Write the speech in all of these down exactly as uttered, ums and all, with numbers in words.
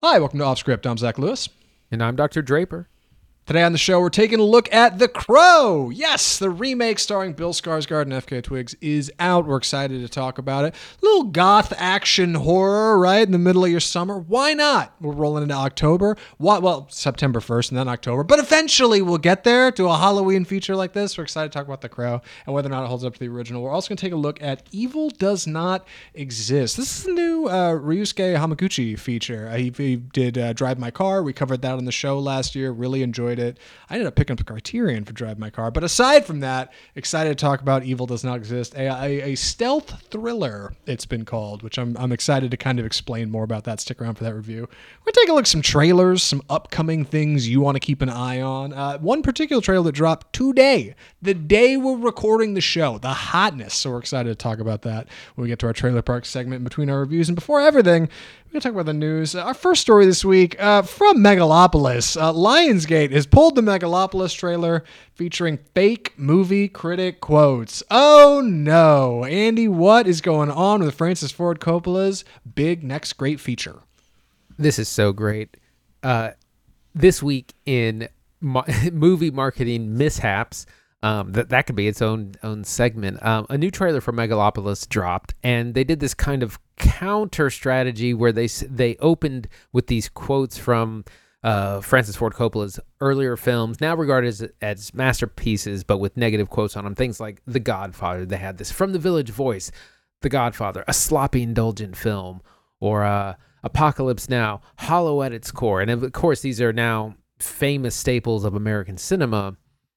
Hi, welcome to Off Script. I'm Zach Lewis. And I'm Doctor Draper. Today on the show, we're taking a look at The Crow. Yes, the remake starring Bill Skarsgård and F K Twigs is out. We're excited to talk about it. Little goth action horror, right, in the middle of your summer. Why not? We're rolling into October. What? Well, September first and then October. But eventually we'll get there to a Halloween feature like this. We're excited to talk about The Crow and whether or not it holds up to the original. We're also going to take a look at Evil Does Not Exist. This is the new uh, Ryusuke Hamaguchi feature. Uh, he, he did uh, Drive My Car. We covered that on the show last year. Really enjoyed it. I ended up picking up the Criterion for Drive My Car. But aside from that, excited to talk about Evil Does Not Exist, a, a, a stealth thriller, it's been called, which I'm, I'm excited to kind of explain more about that. Stick around for that review. We're going to take a look at some trailers, some upcoming things you want to keep an eye on. Uh, one particular trailer that dropped today, the day we're recording the show, the hotness. So we're excited to talk about that when we get to our Trailer Park segment in between our reviews. And before everything, we're going to talk about the news. Uh, our first story this week uh, from Megalopolis. Uh, Lionsgate has pulled the Megalopolis trailer featuring fake movie critic quotes. Oh no. Andy, what is going on with Francis Ford Coppola's big next great feature? This is so great. Uh, this week in mo- movie marketing mishaps, Um, that that could be its own own segment. Um, a new trailer for Megalopolis dropped, and they did this kind of counter strategy where they they opened with these quotes from uh, Francis Ford Coppola's earlier films, now regarded as, as masterpieces, but with negative quotes on them. Things like The Godfather. They had this from The Village Voice, The Godfather, a sloppy, indulgent film, or uh, Apocalypse Now, hollow at its core. And of course, these are now famous staples of American cinema.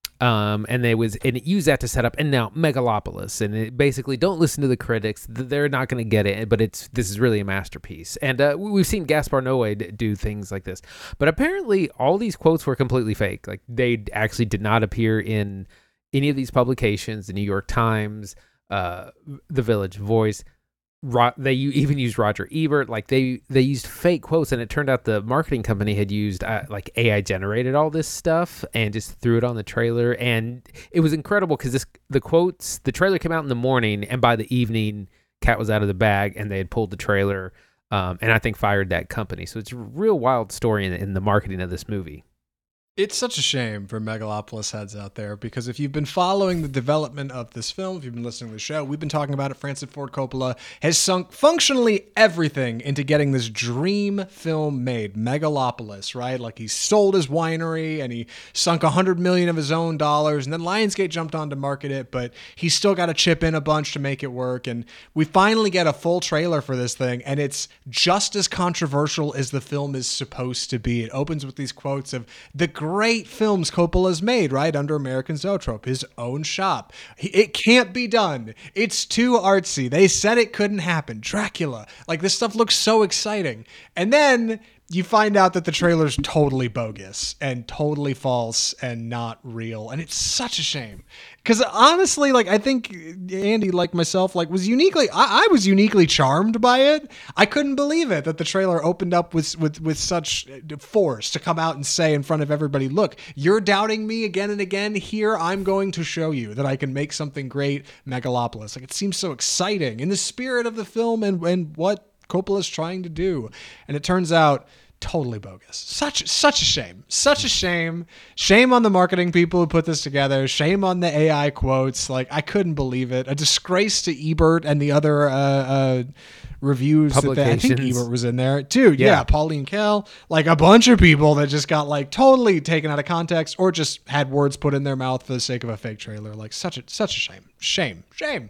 Um, and they was and it used that to set up, and now Megalopolis, and it basically don't listen to the critics; they're not going to get it. But it's this is really a masterpiece, and uh, we've seen Gaspar Noé do things like this. But apparently, all these quotes were completely fake. Like they actually did not appear in any of these publications: the New York Times, uh, The Village Voice. Ro- they even used Roger Ebert. Like they they used fake quotes, and it turned out the marketing company had used uh, like A I generated all this stuff and just threw it on the trailer. And it was incredible because this the quotes the trailer came out in the morning, and by the evening, cat was out of the bag, and they had pulled the trailer, um, and I think fired that company. So it's a real wild story in, in the marketing of this movie. It's such a shame for Megalopolis heads out there, because if you've been following the development of this film, if you've been listening to the show, we've been talking about it. Francis Ford Coppola has sunk functionally everything into getting this dream film made, Megalopolis, right? Like he sold his winery and he sunk a hundred million of his own dollars, and then Lionsgate jumped on to market it, but he's still got to chip in a bunch to make it work. And we finally get a full trailer for this thing, and it's just as controversial as the film is supposed to be. It opens with these quotes of the great films Coppola's made, right? Under American Zoetrope, his own shop. It can't be done. It's too artsy. They said it couldn't happen. Dracula. Like, this stuff looks so exciting. And then you find out that the trailer's totally bogus and totally false and not real. And it's such a shame. Because honestly, like, I think Andy, like myself, like was uniquely, I, I was uniquely charmed by it. I couldn't believe it that the trailer opened up with, with, with such force to come out and say in front of everybody, look, you're doubting me again and again. Here, I'm going to show you that I can make something great, Megalopolis. Like, it seems so exciting in the spirit of the film and, and what Coppola's trying to do. And it turns out totally bogus. Such such a shame. Such a shame. Shame on the marketing people who put this together. Shame on the A I quotes. Like, I couldn't believe it. A disgrace to Ebert and the other uh, uh, reviews. That they, I think Ebert was in there too. Yeah. yeah, Pauline Kael. Like a bunch of people that just got like totally taken out of context or just had words put in their mouth for the sake of a fake trailer. Like such a such a shame. Shame. Shame.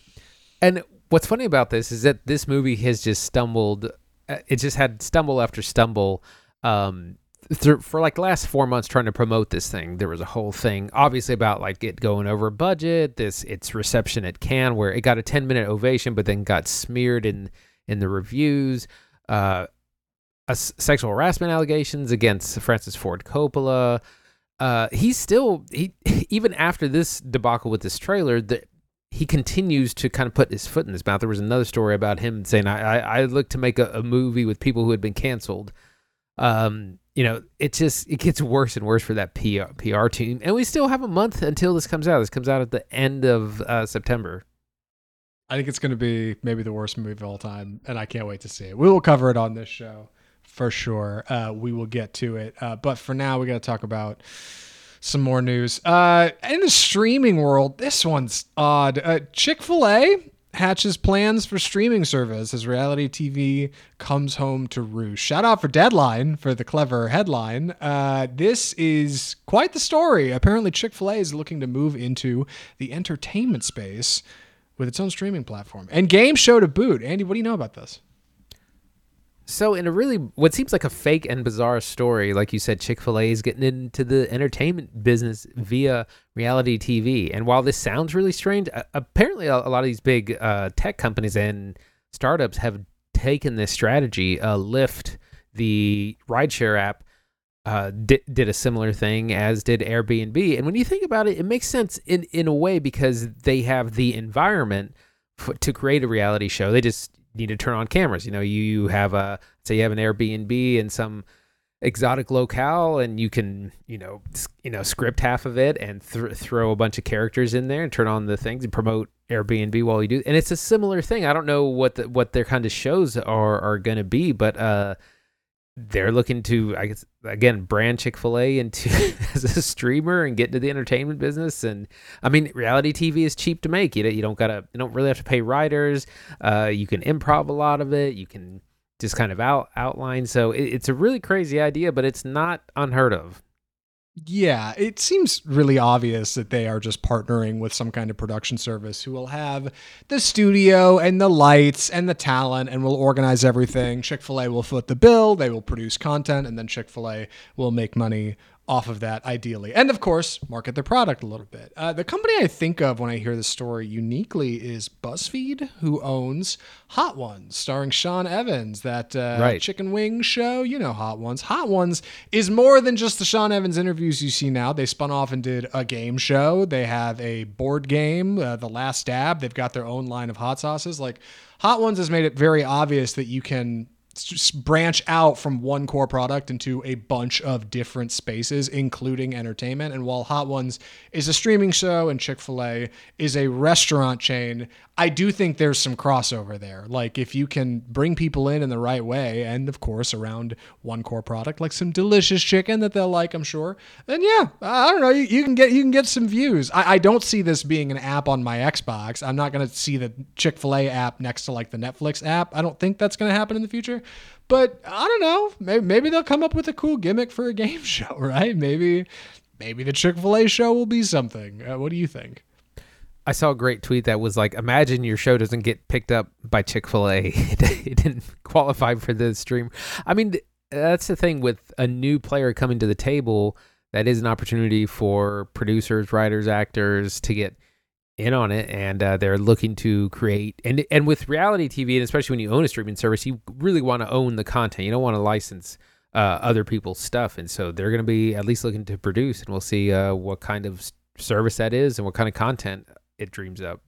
And what's funny about this is that this movie has just stumbled. It just had stumble after stumble um, through, for like the last four months trying to promote this thing. There was a whole thing, obviously, about like it going over budget. This its reception at Cannes, where it got a ten minute ovation, but then got smeared in in the reviews. Uh, a s- sexual harassment allegations against Francis Ford Coppola. Uh, he's still he even after this debacle with this trailer. The, he continues to kind of put his foot in his mouth. There was another story about him saying, I, I, I look to make a, a movie with people who had been canceled. Um, you know, it just, it gets worse and worse for that P R, P R team. And we still have a month until this comes out. This comes out at the end of uh, September. I think it's going to be maybe the worst movie of all time, and I can't wait to see it. We will cover it on this show for sure. Uh, we will get to it. Uh, but for now, we got to talk about some more news. Uh, in the streaming world, this one's odd. Uh, Chick-fil-A hatches plans for streaming service as reality T V comes home to roost. Shout out for Deadline for the clever headline. Uh, this is quite the story. Apparently, Chick-fil-A is looking to move into the entertainment space with its own streaming platform and game show to boot. Andy, what do you know about this? So in a really, what seems like a fake and bizarre story, like you said, Chick-fil-A is getting into the entertainment business via reality T V. And while this sounds really strange, uh, apparently a, a lot of these big uh, tech companies and startups have taken this strategy. Uh, Lyft, the rideshare app, uh, did, did a similar thing, as did Airbnb. And when you think about it, it makes sense in, in a way because they have the environment f- to create a reality show. They just need to turn on cameras. You know, you have a, say you have an Airbnb in some exotic locale and you can, you know, you know, script half of it and th- throw a bunch of characters in there and turn on the things and promote Airbnb while you do. And it's a similar thing. I don't know what the, what their kind of shows are, are going to be, but, uh, they're looking to, I guess, again, brand Chick-fil-A into as a streamer and get into the entertainment business. And I mean, reality T V is cheap to make. You know, you don't gotta, you don't really have to pay writers. Uh, you can improv a lot of it. You can just kind of out outline. So it, it's a really crazy idea, but it's not unheard of. Yeah, it seems really obvious that they are just partnering with some kind of production service who will have the studio and the lights and the talent and will organize everything. Chick-fil-A will foot the bill, they will produce content, and then Chick-fil-A will make money off of that, ideally. And of course, market their product a little bit. Uh, the company I think of when I hear this story uniquely is BuzzFeed, who owns Hot Ones, starring Sean Evans, that uh, Right. chicken wing show. You know Hot Ones. Hot Ones is more than just the Sean Evans interviews you see now. They spun off and did a game show. They have a board game, uh, The Last Dab. They've got their own line of hot sauces. Like, Hot Ones has made it very obvious that you can just branch out from one core product into a bunch of different spaces, including entertainment. And while Hot Ones is a streaming show and Chick-fil-A is a restaurant chain, I do think there's some crossover there. Like, if you can bring people in in the right way, and of course around one core product, like some delicious chicken that they'll like, I'm sure, then yeah, I don't know, you, you can get you can get some views. I, I don't see this being an app on my Xbox. I'm not going to see the Chick-fil-A app next to like the Netflix app. I don't think that's going to happen in the future. But I don't know. Maybe, maybe they'll come up with a cool gimmick for a game show, right? Maybe, maybe the Chick-fil-A show will be something. Uh, what do you think? I saw a great tweet that was like, imagine your show doesn't get picked up by Chick-fil-A. It didn't qualify for the stream. I mean, that's the thing with a new player coming to the table. That is an opportunity for producers, writers, actors to get in on it, and uh, they're looking to create. And and with reality T V, and especially when you own a streaming service, you really want to own the content. You don't want to license uh, other people's stuff, and so they're going to be at least looking to produce. And we'll see uh, what kind of service that is and what kind of content it dreams up.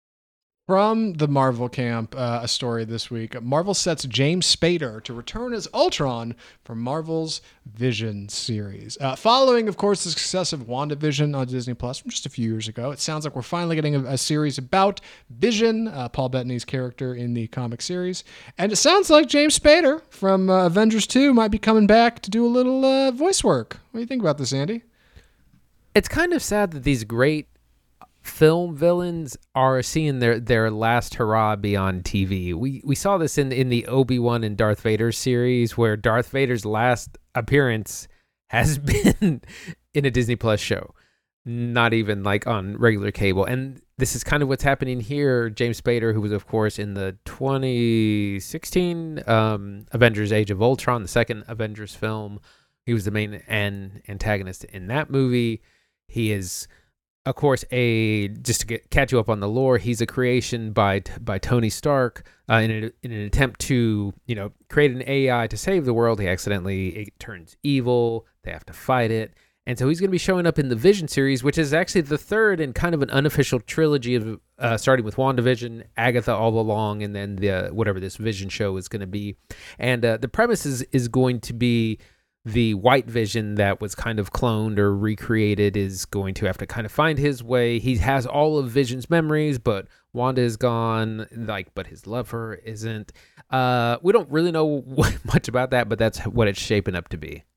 From the Marvel camp, uh, a story this week. Marvel sets James Spader to return as Ultron for Marvel's Vision series. Uh, following, of course, the success of WandaVision on Disney Plus from just a few years ago, it sounds like we're finally getting a, a series about Vision, uh, Paul Bettany's character in the comic series. And it sounds like James Spader from uh, Avengers two might be coming back to do a little uh, voice work. What do you think about this, Andy? It's kind of sad that these great film villains are seeing their their last hurrah be on T V. We we saw this in in the Obi-Wan and Darth Vader series, where Darth Vader's last appearance has been in a Disney Plus show, not even like on regular cable. And this is kind of what's happening here. James Spader, who was of course in the twenty sixteen um, Avengers: Age of Ultron, the second Avengers film, he was the main an- antagonist in that movie. He is, of course, a just to get catch you up on the lore, he's a creation by by Tony Stark uh, in, a, in an attempt to, you know, create an A I to save the world. He accidentally it turns evil. They have to fight it, and so he's going to be showing up in the Vision series, which is actually the third in kind of an unofficial trilogy of uh, starting with WandaVision, Agatha all along, and then the whatever this Vision show is going to be. And uh, the premise is is going to be the white Vision that was kind of cloned or recreated is going to have to kind of find his way. He has all of Vision's memories, but Wanda is gone, like, but his lover isn't. Uh, we don't really know much about that, but that's what it's shaping up to be.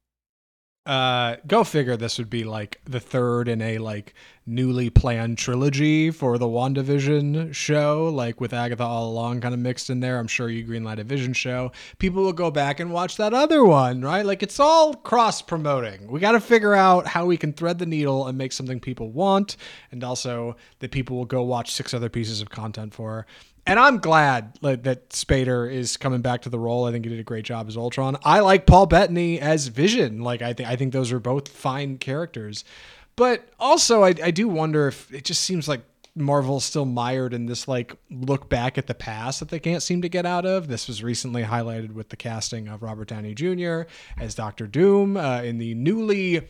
Uh, go figure. This would be like the third in a like newly planned trilogy for the WandaVision show, like with Agatha all along kind of mixed in there. I'm sure you greenlight a Vision show. People will go back and watch that other one, right? Like it's all cross promoting. We got to figure out how we can thread the needle and make something people want, and also that people will go watch six other pieces of content for. And I'm glad like, that Spader is coming back to the role. I think he did a great job as Ultron. I like Paul Bettany as Vision. Like I think I think those are both fine characters. But also, I, I do wonder if it just seems like Marvel's still mired in this like look back at the past that they can't seem to get out of. This was recently highlighted with the casting of Robert Downey Junior as Doctor Doom uh, in the newly.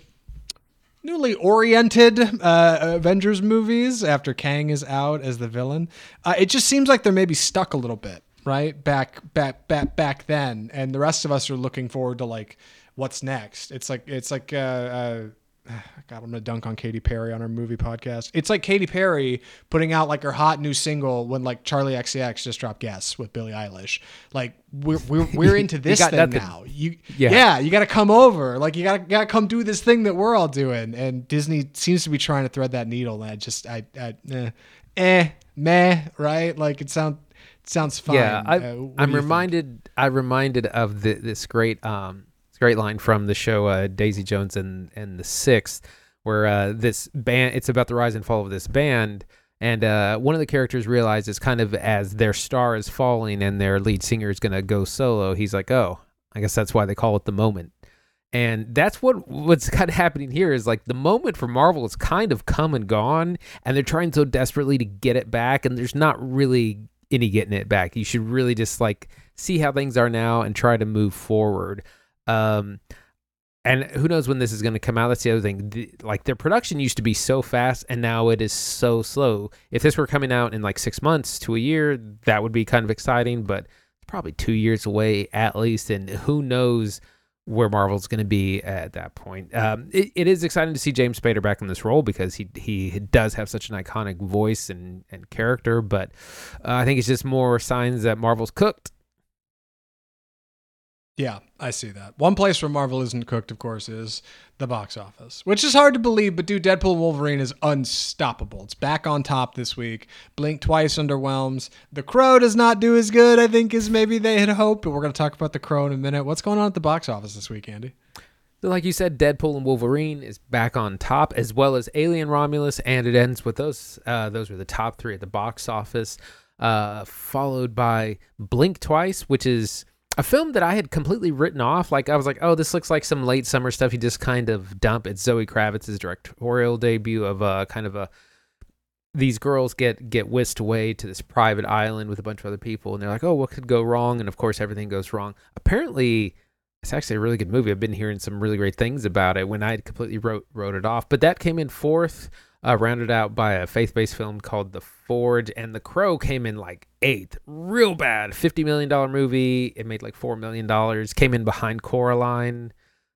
Newly oriented uh, Avengers movies after Kang is out as the villain. Uh, it just seems like they're maybe stuck a little bit, right? Back, back, back, back then, and the rest of us are looking forward to like what's next. It's like it's like uh, uh, God, I'm gonna dunk on Katy Perry on our movie podcast. It's like Katy Perry putting out like her hot new single when like Charlie X C X just dropped Guess with Billie Eilish. Like we're we're we're into this thing nothing. now. You yeah, yeah you got to come over. Like you got to got to come do this thing that we're all doing. And Disney seems to be trying to thread that needle. And I just I, I eh, eh meh right. Like it sound it sounds fine. Yeah, I, uh, I'm reminded. Think? I reminded of the, this great um. great line from the show uh, Daisy Jones and, and the Sixth, where uh, this band, it's about the rise and fall of this band, and uh, one of the characters realizes kind of as their star is falling and their lead singer is going to go solo, he's like, oh, I guess that's why they call it the moment. And that's what what's kind of happening here is like the moment for Marvel is kind of come and gone, and they're trying so desperately to get it back, and there's not really any getting it back. You should really just like see how things are now and try to move forward. Um, and who knows when this is going to come out? That's the other thing. The, like their production used to be so fast, and now it is so slow. If this were coming out in like six months to a year, that would be kind of exciting. But it's probably two years away at least, and who knows where Marvel's going to be at that point. Um, it, it is exciting to see James Spader back in this role because he he does have such an iconic voice and and character. But uh, I think it's just more signs that Marvel's cooked. Yeah, I see that. One place where Marvel isn't cooked, of course, is the box office, which is hard to believe, but dude, Deadpool and Wolverine is unstoppable. It's back on top this week. Blink twice underwhelms. The Crow does not do as good, I think, as maybe they had hoped, but we're going to talk about The Crow in a minute. What's going on at the box office this week, Andy? So like you said, Deadpool and Wolverine is back on top, as well as Alien Romulus, and it ends with those. Uh, those were the top three at the box office, uh, followed by Blink Twice, which is a film that I had completely written off. Like I was like, oh, this looks like some late summer stuff. You just kind of dump. It's Zoe Kravitz's directorial debut of a kind of a these girls get get whisked away to this private island with a bunch of other people, and they're like, oh, what could go wrong? And of course, everything goes wrong. Apparently, it's actually a really good movie. I've been hearing some really great things about it when I had completely wrote wrote it off. But that came in fourth, uh, rounded out by a faith-based film called The Forge, and The Crow came in like eighth. Real bad. fifty million dollars movie. It made like four million dollars. Came in behind Coraline.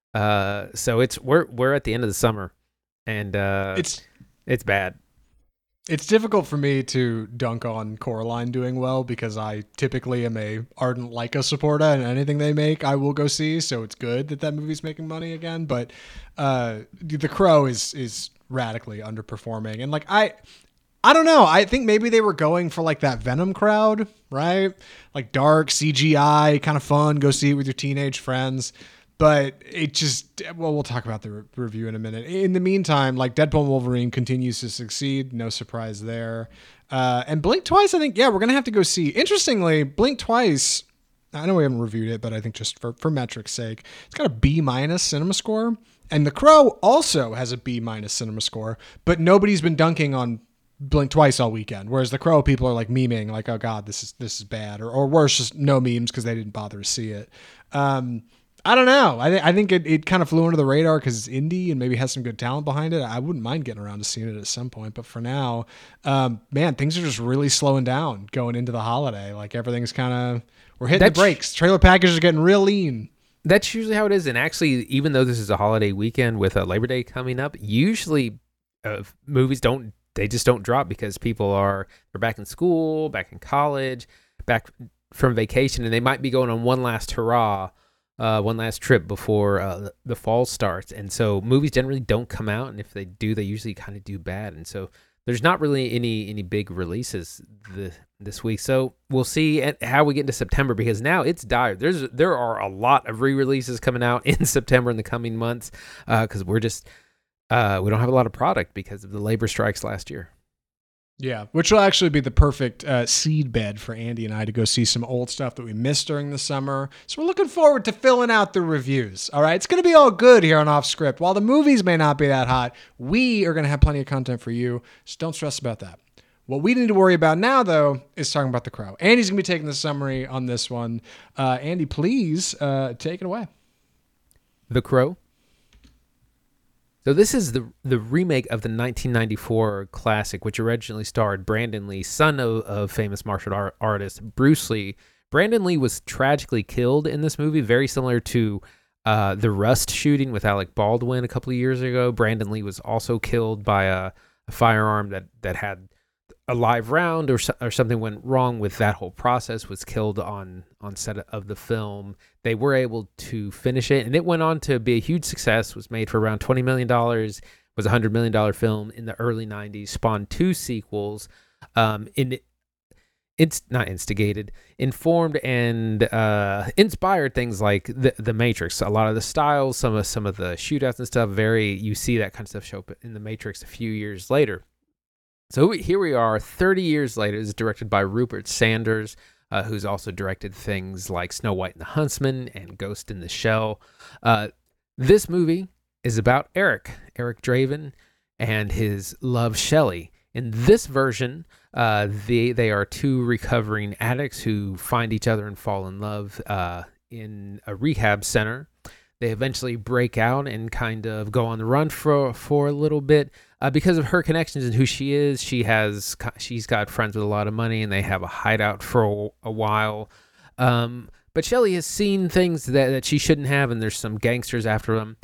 Uh, so it's we're we're at the end of the summer, and uh, it's it's bad. It's difficult for me to dunk on Coraline doing well because I typically am a ardent Leica supporter, and anything they make, I will go see. So it's good that that movie's making money again. But uh, The Crow is is radically underperforming, and like I, I don't know. I think maybe they were going for like that Venom crowd, right? Like dark C G I, kind of fun. Go see it with your teenage friends. But it just, well, we'll talk about the re- review in a minute. In the meantime, like Deadpool and Wolverine continues to succeed. No surprise there. Uh, and Blink Twice, I think, yeah, we're going to have to go see. Interestingly, Blink Twice, I know we haven't reviewed it, but I think just for, for metric's sake, it's got a B minus cinema score. And The Crow also has a B minus cinema score, but nobody's been dunking on Blink Twice all weekend. Whereas The Crow, people are like memeing, like, oh God, this is, this is bad. Or, or worse, just no memes because they didn't bother to see it. Um, I don't know. I, th- I think it, it kind of flew under the radar because it's indie and maybe has some good talent behind it. I wouldn't mind getting around to seeing it at some point. But for now, um, man, things are just really slowing down going into the holiday. Like everything's kind of, we're hitting That's, the brakes. Trailer packages are getting real lean. That's usually how it is. And actually, even though this is a holiday weekend with uh, Labor Day coming up, usually uh, movies don't, they just don't drop because people are, they're back in school, back in college, back from vacation, and they might be going on one last hurrah, uh, one last trip before uh, the fall starts. And so movies generally don't come out. And if they do, they usually kind of do bad. And so there's not really any any big releases the, this week. So we'll see at how we get into September, because now it's dire. There's there are a lot of re-releases coming out in September in the coming months, because uh, we're just uh, we don't have a lot of product because of the labor strikes last year. Yeah, which will actually be the perfect uh, seed bed for Andy and I to go see some old stuff that we missed during the summer. So we're looking forward to filling out the reviews. All right, it's going to be all good here on Off Script. While the movies may not be that hot, we are going to have plenty of content for you. So don't stress about that. What we need to worry about now, though, is talking about The Crow. Andy's going to be taking the summary on this one. Uh, Andy, please uh, take it away. The Crow. So this is the the remake of the nineteen ninety-four classic, which originally starred Brandon Lee, son of, of famous martial art artist Bruce Lee. Brandon Lee was tragically killed in this movie, very similar to uh, the Rust shooting with Alec Baldwin a couple of years ago. Brandon Lee was also killed by a, a firearm that, that had a live round, or or something went wrong with that whole process, was killed on on set of the film. They were able to finish it, and it went on to be a huge success, was made for around twenty million dollars, was a one hundred million dollars film in the early nineties, spawned two sequels, um, in it's not instigated, informed and uh, inspired things like the the Matrix. A lot of the styles, some of some of the shootouts and stuff, very, you see that kind of stuff show up in the Matrix a few years later. So here we are, thirty years later. It's directed by Rupert Sanders, uh, who's also directed things like Snow White and the Huntsman and Ghost in the Shell. Uh, this movie is about Eric, Eric Draven, and his love, Shelley. In this version, uh, they, they are two recovering addicts who find each other and fall in love uh, in a rehab center. They eventually break out and kind of go on the run for for a little bit. Uh, because of her connections and who she is, she has she's got friends with a lot of money, and they have a hideout for a, a while. Um, but Shelley has seen things that, that she shouldn't have, and there's some gangsters after them.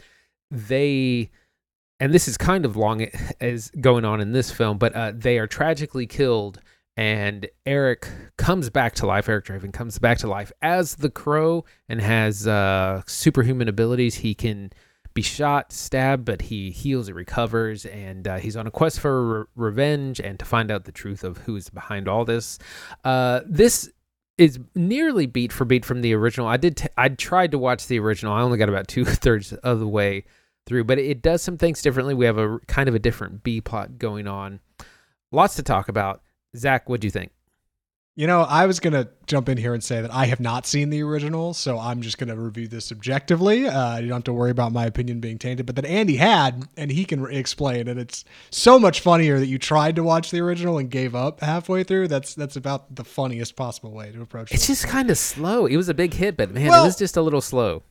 They, and this is kind of long as going on in this film, but uh, they are tragically killed, and Eric comes back to life. Eric Draven comes back to life as the Crow and has uh, superhuman abilities. He can be shot, stabbed, but he heals, he recovers, and uh, he's on a quest for re- revenge and to find out the truth of who is behind all this. Uh, this is nearly beat for beat from the original. I did. T- I tried to watch the original. I only got about two thirds of the way through, but it does some things differently. We have a kind of a different B plot going on. Lots to talk about. Zach, what'd you think? You know, I was going to jump in here and say that I have not seen the original, so I'm just going to review this objectively. Uh, you don't have to worry about my opinion being tainted, but that Andy had, and he can re- explain. And it's so much funnier that you tried to watch the original and gave up halfway through. That's that's about the funniest possible way to approach it. It's just kind of slow. It was a big hit, but man, well, it was just a little slow.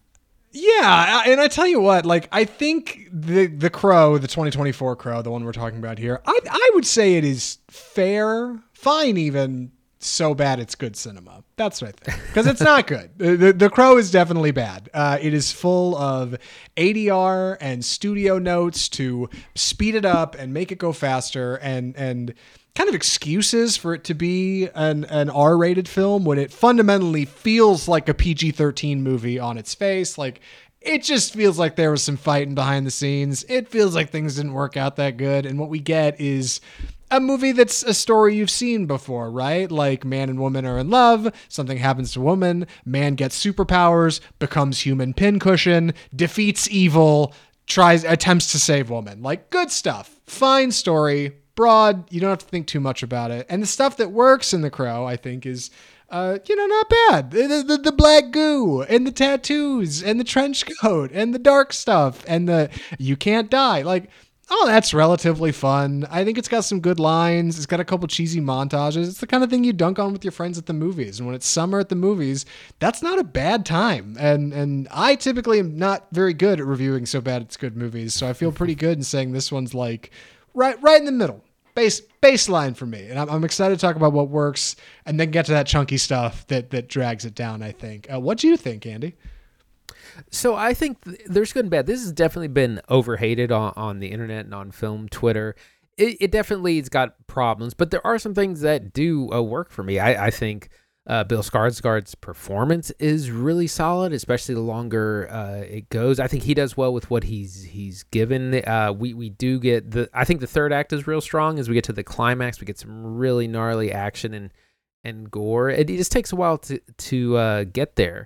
Yeah, and I tell you what, like, I think the the Crow, the twenty twenty-four Crow, the one we're talking about here, I I would say it is fair, fine even, so bad it's good cinema. That's what I think. Because it's not good. The, the, the Crow is definitely bad. Uh, it is full of A D R and studio notes to speed it up and make it go faster, and and kind of excuses for it to be an, an R-rated film when it fundamentally feels like a P G thirteen movie on its face. Like, it just feels like there was some fighting behind the scenes. It feels like things didn't work out that good. And what we get is a movie that's a story you've seen before, right? Like, man and woman are in love, something happens to woman, man gets superpowers, becomes human pincushion, defeats evil, tries, attempts to save woman. Like, good stuff. Fine story. Broad, you don't have to think too much about it. And the stuff that works in The Crow, I think, is, uh, you know, not bad. The, the, the black goo and the tattoos and the trench coat and the dark stuff and the you can't die. Like, oh, that's relatively fun. I think it's got some good lines. It's got a couple cheesy montages. It's the kind of thing you dunk on with your friends at the movies. And when it's summer at the movies, that's not a bad time. And and I typically am not very good at reviewing so bad it's good movies. So I feel pretty good in saying this one's like right right in the middle. Base baseline for me, and I'm, I'm excited to talk about what works, and then get to that chunky stuff that that drags it down. I think. Uh, what do you think, Andy? So I think th- there's good and bad. This has definitely been overhated on, on the internet and on film, Twitter. It, it definitely has got problems, but there are some things that do uh, work for me. I, I think uh, Bill Skarsgård's performance is really solid, especially the longer uh, it goes. I think he does well with what he's he's given. Uh, we we do get the. I think the third act is real strong as we get to the climax. We get some really gnarly action and and gore. It, it just takes a while to to uh, get there.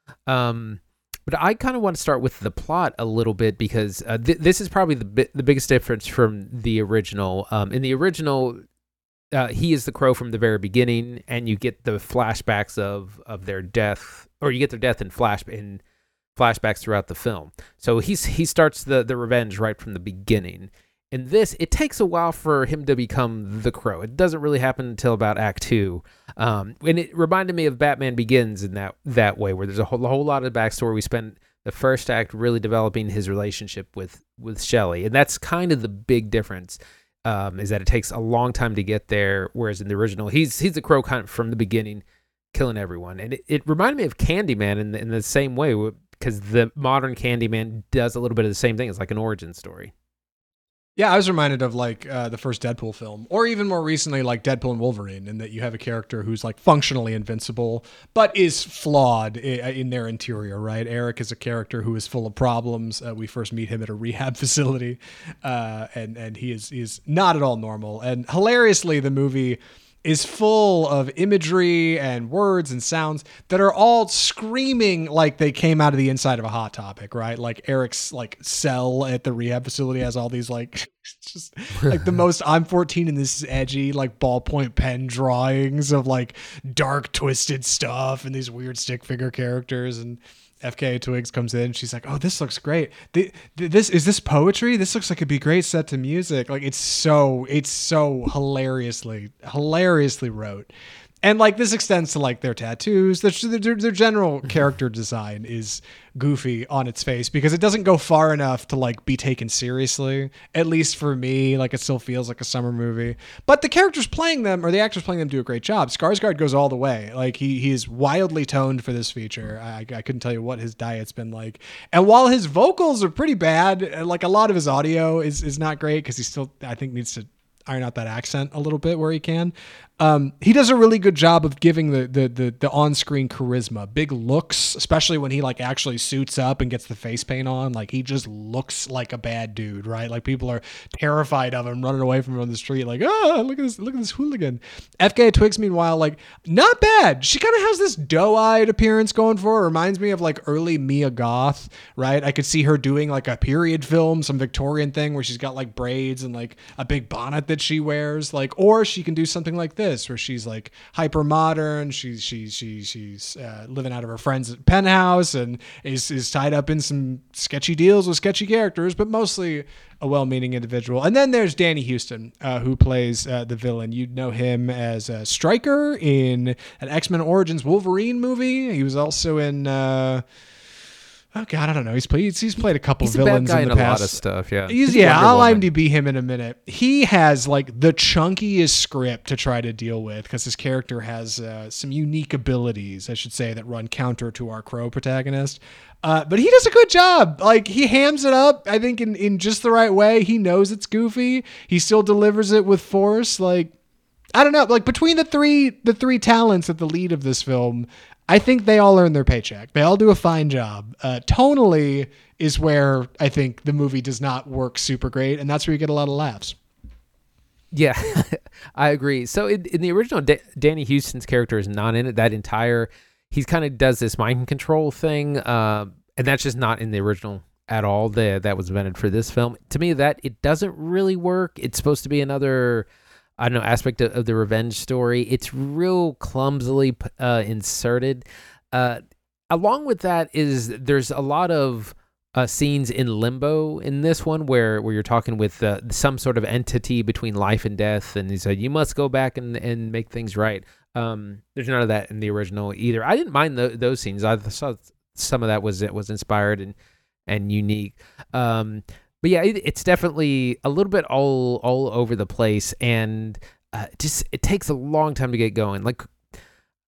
Um, but I kind of want to start with the plot a little bit because uh, th- this is probably the bi- the biggest difference from the original. Um, in the original, uh, he is the Crow from the very beginning, and you get the flashbacks of, of their death, or you get their death in flash in flashbacks throughout the film. So he's he starts the the revenge right from the beginning. In this, it takes a while for him to become the Crow. It doesn't really happen until about Act Two, um, and it reminded me of Batman Begins in that that way, where there's a whole, a whole lot of backstory. We spent the first act really developing his relationship with with Shelley, and that's kind of the big difference. Um, is that it takes a long time to get there, whereas in the original, he's he's the Crow kind of from the beginning, killing everyone, and it, it reminded me of Candyman in the, in the same way, because the modern Candyman does a little bit of the same thing. It's like an origin story. Yeah, I was reminded of like uh, the first Deadpool film, or even more recently, like Deadpool and Wolverine, in that you have a character who's like functionally invincible, but is flawed in, in their interior, right? Eric is a character who is full of problems. Uh, we first meet him at a rehab facility, uh, and and he is he is not at all normal. And hilariously, the movie is full of imagery and words and sounds that are all screaming like they came out of the inside of a Hot Topic, right? Like Eric's like cell at the rehab facility has all these like just like the most I'm fourteen and this is edgy like ballpoint pen drawings of like dark twisted stuff and these weird stick figure characters. And F K A Twigs comes in. She's like, "Oh, this looks great. The, the, this is this poetry. This looks like it'd be great set to music. Like it's so it's so hilariously hilariously wrote." And like this extends to like their tattoos. Their, their, their general character design is goofy on its face because it doesn't go far enough to like be taken seriously. At least for me, like it still feels like a summer movie. But the characters playing them or the actors playing them do a great job. Skarsgård goes all the way. Like he he is wildly toned for this feature. I, I couldn't tell you what his diet's been like. And while his vocals are pretty bad, like a lot of his audio is is not great because he still I think needs to iron out that accent a little bit where he can. Um, he does a really good job of giving the, the the the on-screen charisma, big looks, especially when he like actually suits up and gets the face paint on. Like he just looks like a bad dude, right? Like people are terrified of him, running away from him on the street, like, oh, look at this, look at this hooligan. F K A Twigs, meanwhile, like not bad. She kind of has this doe-eyed appearance going for her. Reminds me of like early Mia Goth, right? I could see her doing like a period film, some Victorian thing where she's got like braids and like a big bonnet that she wears, like, or she can do something like this. Where she's like hyper modern, she's she's she's she's uh, living out of her friend's penthouse and is is tied up in some sketchy deals with sketchy characters, but mostly a well-meaning individual. And then there's Danny Houston, uh, who plays uh, the villain. You'd know him as a Stryker in an X-Men Origins Wolverine movie. He was also in. Uh, Oh God, I don't know. He's played. He's played a couple he's villains a bad guy in the in past. A lot of stuff. Yeah. He's, he's yeah. I'll Woman. IMDb him in a minute. He has like the chunkiest script to try to deal with because his character has uh, some unique abilities, I should say, that run counter to our Crow protagonist. Uh, but he does a good job. Like he hams it up. I think in in just the right way. He knows it's goofy. He still delivers it with force. Like I don't know. Like between the three the three talents at the lead of this film, I think they all earn their paycheck. They all do a fine job. Uh, tonally is where I think the movie does not work super great, and that's where you get a lot of laughs. Yeah, I agree. So in, in the original, D- Danny Houston's character is not in it. That entire, he kind of does this mind control thing, uh, and that's just not in the original at all. The, that was invented for this film. To me, that it doesn't really work. It's supposed to be another, I don't know, aspect of, of the revenge story. It's real clumsily uh, inserted. Uh, along with that is there's a lot of uh, scenes in limbo in this one where, where you're talking with uh, some sort of entity between life and death, and he said, you must go back and, and make things right. Um, there's none of that in the original either. I didn't mind the, those scenes. I thought some of that was was inspired and, and unique. Um, But yeah, it, it's definitely a little bit all all over the place, and uh, just it takes a long time to get going. Like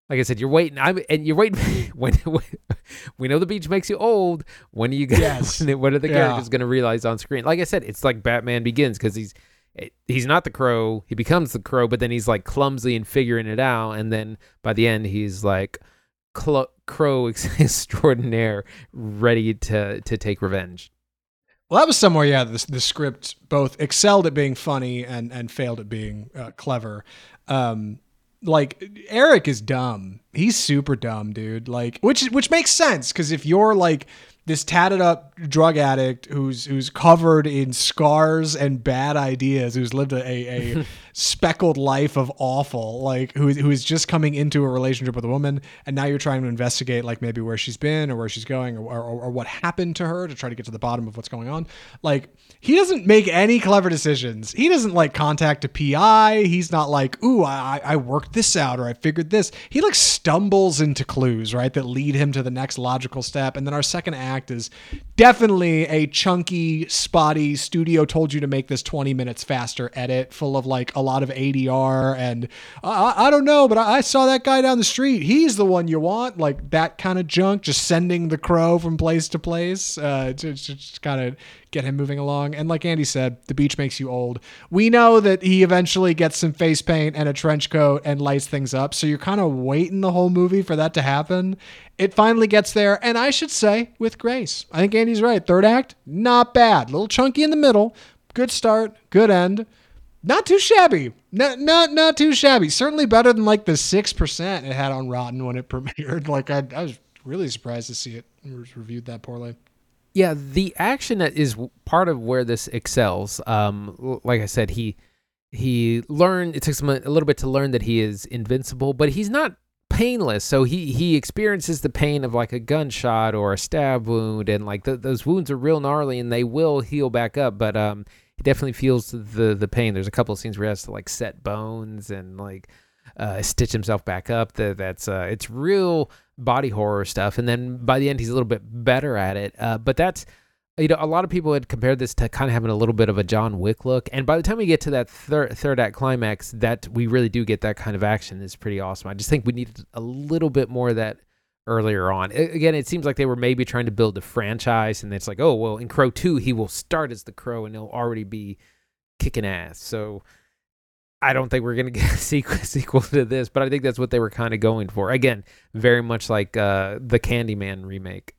like I said, you're waiting. I'm and you're waiting. when, when we know the beach makes you old, when are you gonna? Yes. When, when are the Yeah. characters gonna realize on screen? Like I said, it's like Batman Begins because he's he's not the Crow. He becomes the Crow, but then he's like clumsy and figuring it out, and then by the end, he's like cl- Crow extraordinaire, ready to to take revenge. Well, that was somewhere, yeah, the, the script both excelled at being funny and, and failed at being uh, clever. Um, like, Eric is dumb. He's super dumb, dude. Like, which which makes sense, because if you're, like, this tatted up drug addict who's who's covered in scars and bad ideas, who's lived a, a, a speckled life of awful, like who who is just coming into a relationship with a woman, and now you're trying to investigate like maybe where she's been or where she's going or, or, or what happened to her to try to get to the bottom of what's going on. Like, he doesn't make any clever decisions. He doesn't like contact a P I. He's not like, ooh, I, I worked this out or I figured this. He like stumbles into clues, right, that lead him to the next logical step. And then our second act is definitely a chunky, spotty studio told you to make this twenty minutes faster edit full of like a lot of A D R and I, I don't know, but I, I saw that guy down the street. He's the one you want, like that kind of junk, just sending the Crow from place to place uh, to, to just kind of get him moving along. And like Andy said, the beach makes you old. We know that he eventually gets some face paint and a trench coat and lights things up. So you're kind of waiting the whole movie for that to happen. It finally gets there. And I should say with grace, I think Andy's right. Third act, not bad. A little chunky in the middle. Good start. Good end. Not too shabby. Not, not, not too shabby. Certainly better than like the six percent it had on Rotten when it premiered. Like I, I was really surprised to see it reviewed that poorly. Yeah, the action that is part of where this excels. Um, like I said, he he learned. It takes him a, a little bit to learn that he is invincible, but he's not painless. So he he experiences the pain of like a gunshot or a stab wound, and like the, those wounds are real gnarly, and they will heal back up. But um, he definitely feels the the pain. There's a couple of scenes where he has to like set bones and like uh, stitch himself back up. That that's uh, it's real body horror stuff, and then by the end he's a little bit better at it, uh, but that's, you know, a lot of people had compared this to kind of having a little bit of a John Wick look, and by the time we get to that thir- third act climax, that we really do get that kind of action is pretty awesome. I just think we needed a little bit more of that earlier on. I- again, it seems like they were maybe trying to build a franchise, and it's like, oh well, in Crow two he will start as the Crow and he'll already be kicking ass, so I don't think we're going to get a sequel, sequel to this, but I think that's what they were kind of going for. Again, very much like uh, the Candyman remake.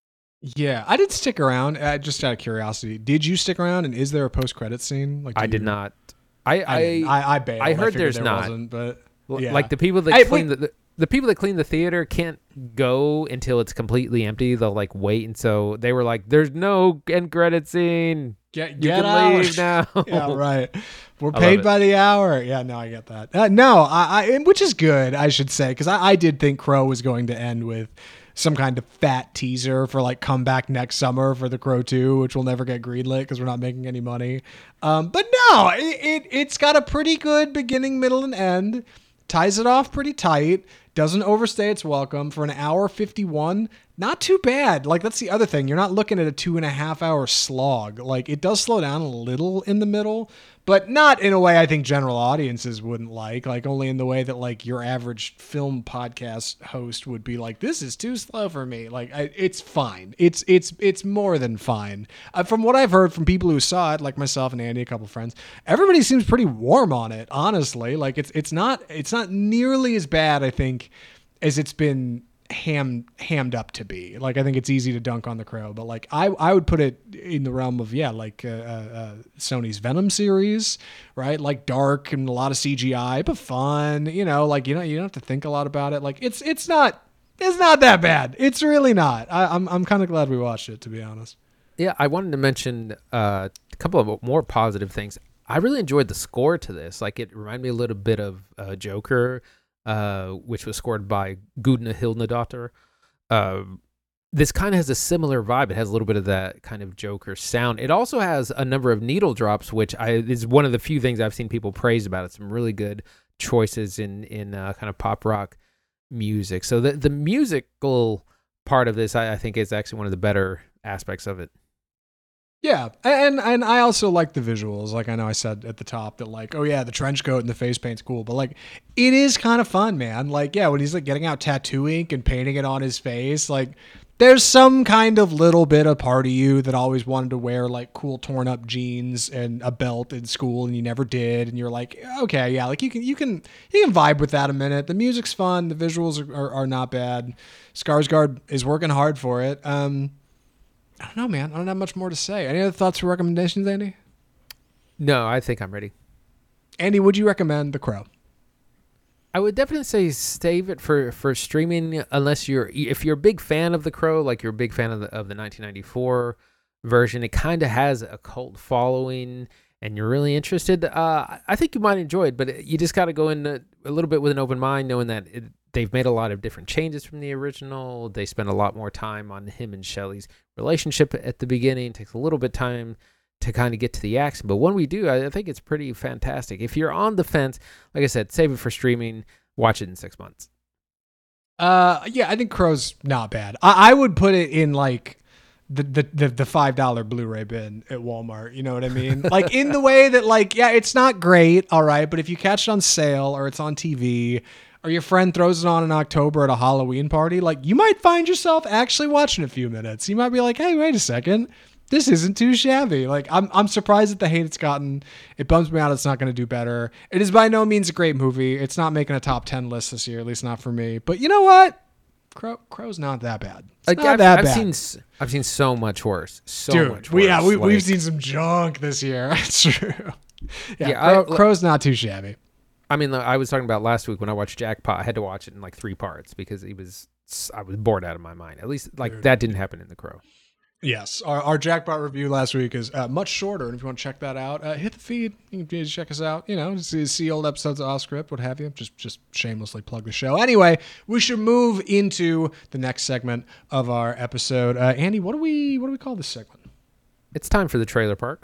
Yeah, I did stick around. Uh, just out of curiosity, did you stick around? And is there a post-credit scene? Like, I you, did not. I I I I, I bailed. I heard figured there's there not. wasn't, but yeah. Like the people that I- clean wait. the, the the people that clean the theater can't go until it's completely empty. They'll like wait, and so they were like, "There's no end credit scene. Get, You get can out. leave now." Yeah, right. We're I love paid it. by the hour. Yeah, no, I get that. Uh, no, I, I, and which is good, I should say, because I, I did think Crow was going to end with some kind of fat teaser for like come back next summer for the Crow two, which will never get greenlit because we're not making any money. Um, but no, it, it it's got a pretty good beginning, middle, and end. Ties it off pretty tight. Doesn't overstay its welcome for an hour fifty-one. Not too bad. Like, that's the other thing. You're not looking at a two and a half hour slog. Like, it does slow down a little in the middle, but not in a way I think general audiences wouldn't like. Like, only in the way that, like, your average film podcast host would be like, this is too slow for me. Like, I, it's fine. It's it's it's more than fine. Uh, from what I've heard from people who saw it, like myself and Andy, a couple friends, everybody seems pretty warm on it, honestly. Like, it's it's not it's not nearly as bad, I think, as it's been ham hammed up to be. Like, I think it's easy to dunk on the Crow, but like I I would put it in the realm of, yeah, like uh, uh, Sony's Venom series, right? Like dark and a lot of C G I, but fun. You know, like you know you don't have to think a lot about it. Like it's it's not it's not that bad. It's really not. I, I'm I'm kind of glad we watched it, to be honest. Yeah, I wanted to mention uh, a couple of more positive things. I really enjoyed the score to this. Like, it reminded me a little bit of uh, Joker, uh, which was scored by Gudna Hilnadottir. Uh, this kind of has a similar vibe. It has a little bit of that kind of Joker sound. It also has a number of needle drops, which I is one of the few things I've seen people praise about it. Some really good choices in in uh, kind of pop rock music. So the the musical part of this, I, I think, is actually one of the better aspects of it. Yeah, and and I also like the visuals. Like I know I said at the top that like, oh yeah, the trench coat and the face paint's cool, but like it is kind of fun, man. Like yeah, when he's like getting out tattoo ink and painting it on his face, like there's some kind of little bit of part of you that always wanted to wear like cool torn up jeans and a belt in school and you never did, and you're like, okay, yeah, like you can you can you can vibe with that a minute. The music's fun, the visuals are, are, are not bad. Skarsgård is working hard for it. Um I don't know, man. I don't have much more to say. Any other thoughts or recommendations, Andy? No, I think I'm ready. Andy, would you recommend The Crow? I would definitely say save it for, for streaming unless you're if you're a big fan of The Crow, like you're a big fan of the of the nineteen ninety-four version. It kind of has a cult following, and you're really interested. Uh, I think you might enjoy it, but you just got to go in a, a little bit with an open mind, knowing that it, they've made a lot of different changes from the original. They spend a lot more time on him and Shelley's relationship at the beginning. It takes a little bit of time to kind of get to the action. But when we do, I think it's pretty fantastic. If you're on the fence, like I said, save it for streaming. Watch it in six months. Uh, yeah, I think Crow's not bad. I, I would put it in like the the the, the five dollar Blu-ray bin at Walmart. You know what I mean? Like in the way that like, yeah, it's not great, all right, but if you catch it on sale or it's on T V, or your friend throws it on in October at a Halloween party, like you might find yourself actually watching a few minutes. You might be like, hey, wait a second. This isn't too shabby. Like I'm I'm surprised at the hate it's gotten. It bums me out it's not going to do better. It is by no means a great movie. It's not making a top ten list this year, at least not for me. But you know what? Crow, Crow's not that bad. It's like, not I've, that I've bad. seen I've seen so much worse. So Dude, much worse. we, yeah, we, like, we've seen some junk this year. It's true. Yeah, Yeah, Crow, I- Crow's not too shabby. I mean, I was talking about last week when I watched Jackpot. I had to watch it in like three parts because it was I was bored out of my mind. At least like Dude. that didn't happen in The Crow. Yes, our, our Jackpot review last week is uh, much shorter, and if you want to check that out, uh, hit the feed. You can check us out. You know, see, see old episodes of Off Script, what have you. Just just shamelessly plug the show. Anyway, we should move into the next segment of our episode. Uh, Andy, what do we what do we call this segment? It's time for the trailer park.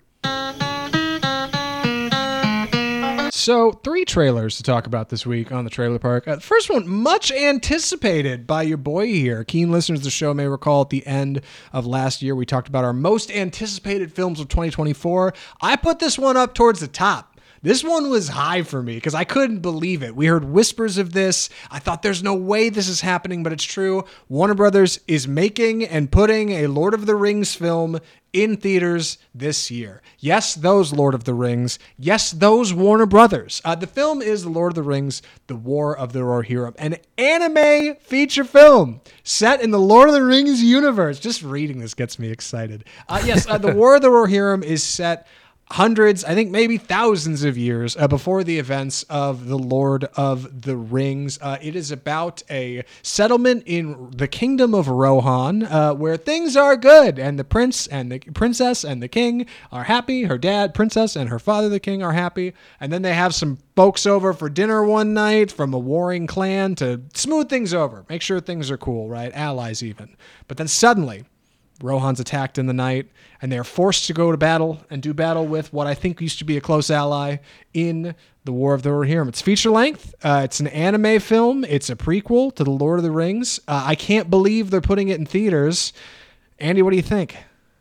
So, three trailers to talk about this week on the Trailer Park. Uh, the first one, much anticipated by your boy here. Keen listeners of the show may recall at the end of last year, we talked about our most anticipated films of twenty twenty-four. I put this one up towards the top. This one was high for me because I couldn't believe it. We heard whispers of this. I thought there's no way this is happening, but it's true. Warner Brothers is making and putting a Lord of the Rings film in theaters this year. Yes, those Lord of the Rings. Yes, those Warner Brothers. Uh, the film is The Lord of the Rings, The War of the Rohirrim, an anime feature film set in the Lord of the Rings universe. Just reading this gets me excited. Uh, yes, uh, The War of the Rohirrim is set hundreds, I think maybe thousands of years uh, before the events of The Lord of the Rings. Uh, it is about a settlement in the kingdom of Rohan uh, where things are good and the prince and the princess and the king are happy. Her dad, princess, and her father, the king, are happy. And then they have some folks over for dinner one night from a warring clan to smooth things over, make sure things are cool, right? Allies even. But then suddenly, Rohan's attacked in the night, and they're forced to go to battle and do battle with what I think used to be a close ally in the War of the Rohirrim. It's feature length. Uh, it's an anime film. It's a prequel to the Lord of the Rings. Uh, I can't believe they're putting it in theaters. Andy, what do you think?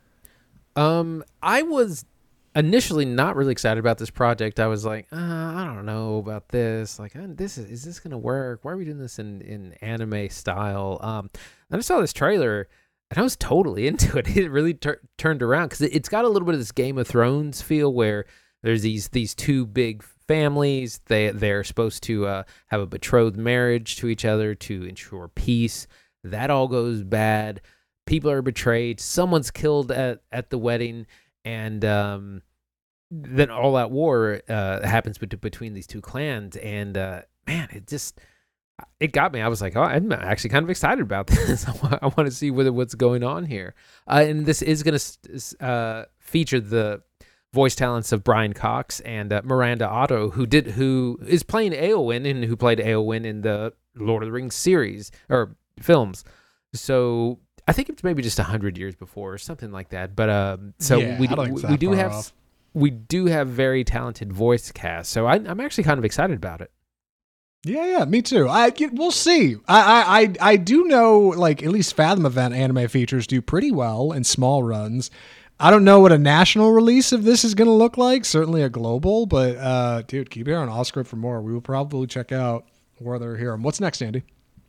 Um, I was initially not really excited about this project. I was like, uh, I don't know about this. Like, uh, this is is this gonna work? Why are we doing this in in anime style? Um, then I saw this trailer. And I was totally into it. It really tur- turned around because it, it's got a little bit of this Game of Thrones feel where there's these these two big families. They they're supposed to uh, have a betrothed marriage to each other to ensure peace. That all goes bad. People are betrayed. Someone's killed at, at the wedding, and um, then all that war uh, happens bet- between these two clans. And uh, man, it just. It got me. I was like, oh, I'm actually kind of excited about this. I want to see what, what's going on here. Uh, and this is going to uh, feature the voice talents of Brian Cox and uh, Miranda Otto, who did who is playing Eowyn and who played Eowyn in the Lord of the Rings series or films. So I think it's maybe just a hundred years before or something like that. But um, so Yeah, we I don't think we, it's that we do far have off. we do have very talented voice cast. So I, I'm actually kind of excited about it. Yeah, yeah, me too. I we'll see. I, I I I do know, like, at least Fathom event anime features do pretty well in small runs. I don't know what a national release of this is going to look like. Certainly a global, but uh, dude, keep hearing Oscar for more. We will probably check out where they're here. What's next, Andy?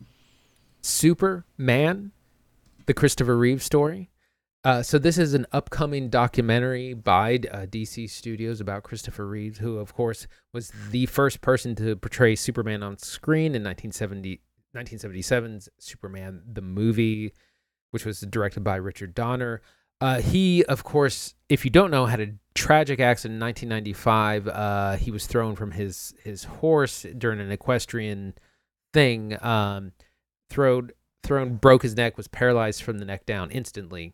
Superman, the Christopher Reeve story. Uh, so this is an upcoming documentary by uh, D C Studios about Christopher Reeves, who, of course, was the first person to portray Superman on screen in nineteen seventy, nineteen seventy-seven's Superman the movie, which was directed by Richard Donner. Uh, he, of course, if you don't know, had a tragic accident in nineteen ninety-five. Uh, he was thrown from his, his horse during an equestrian thing. Um, thrown, thrown, broke his neck, was paralyzed from the neck down instantly.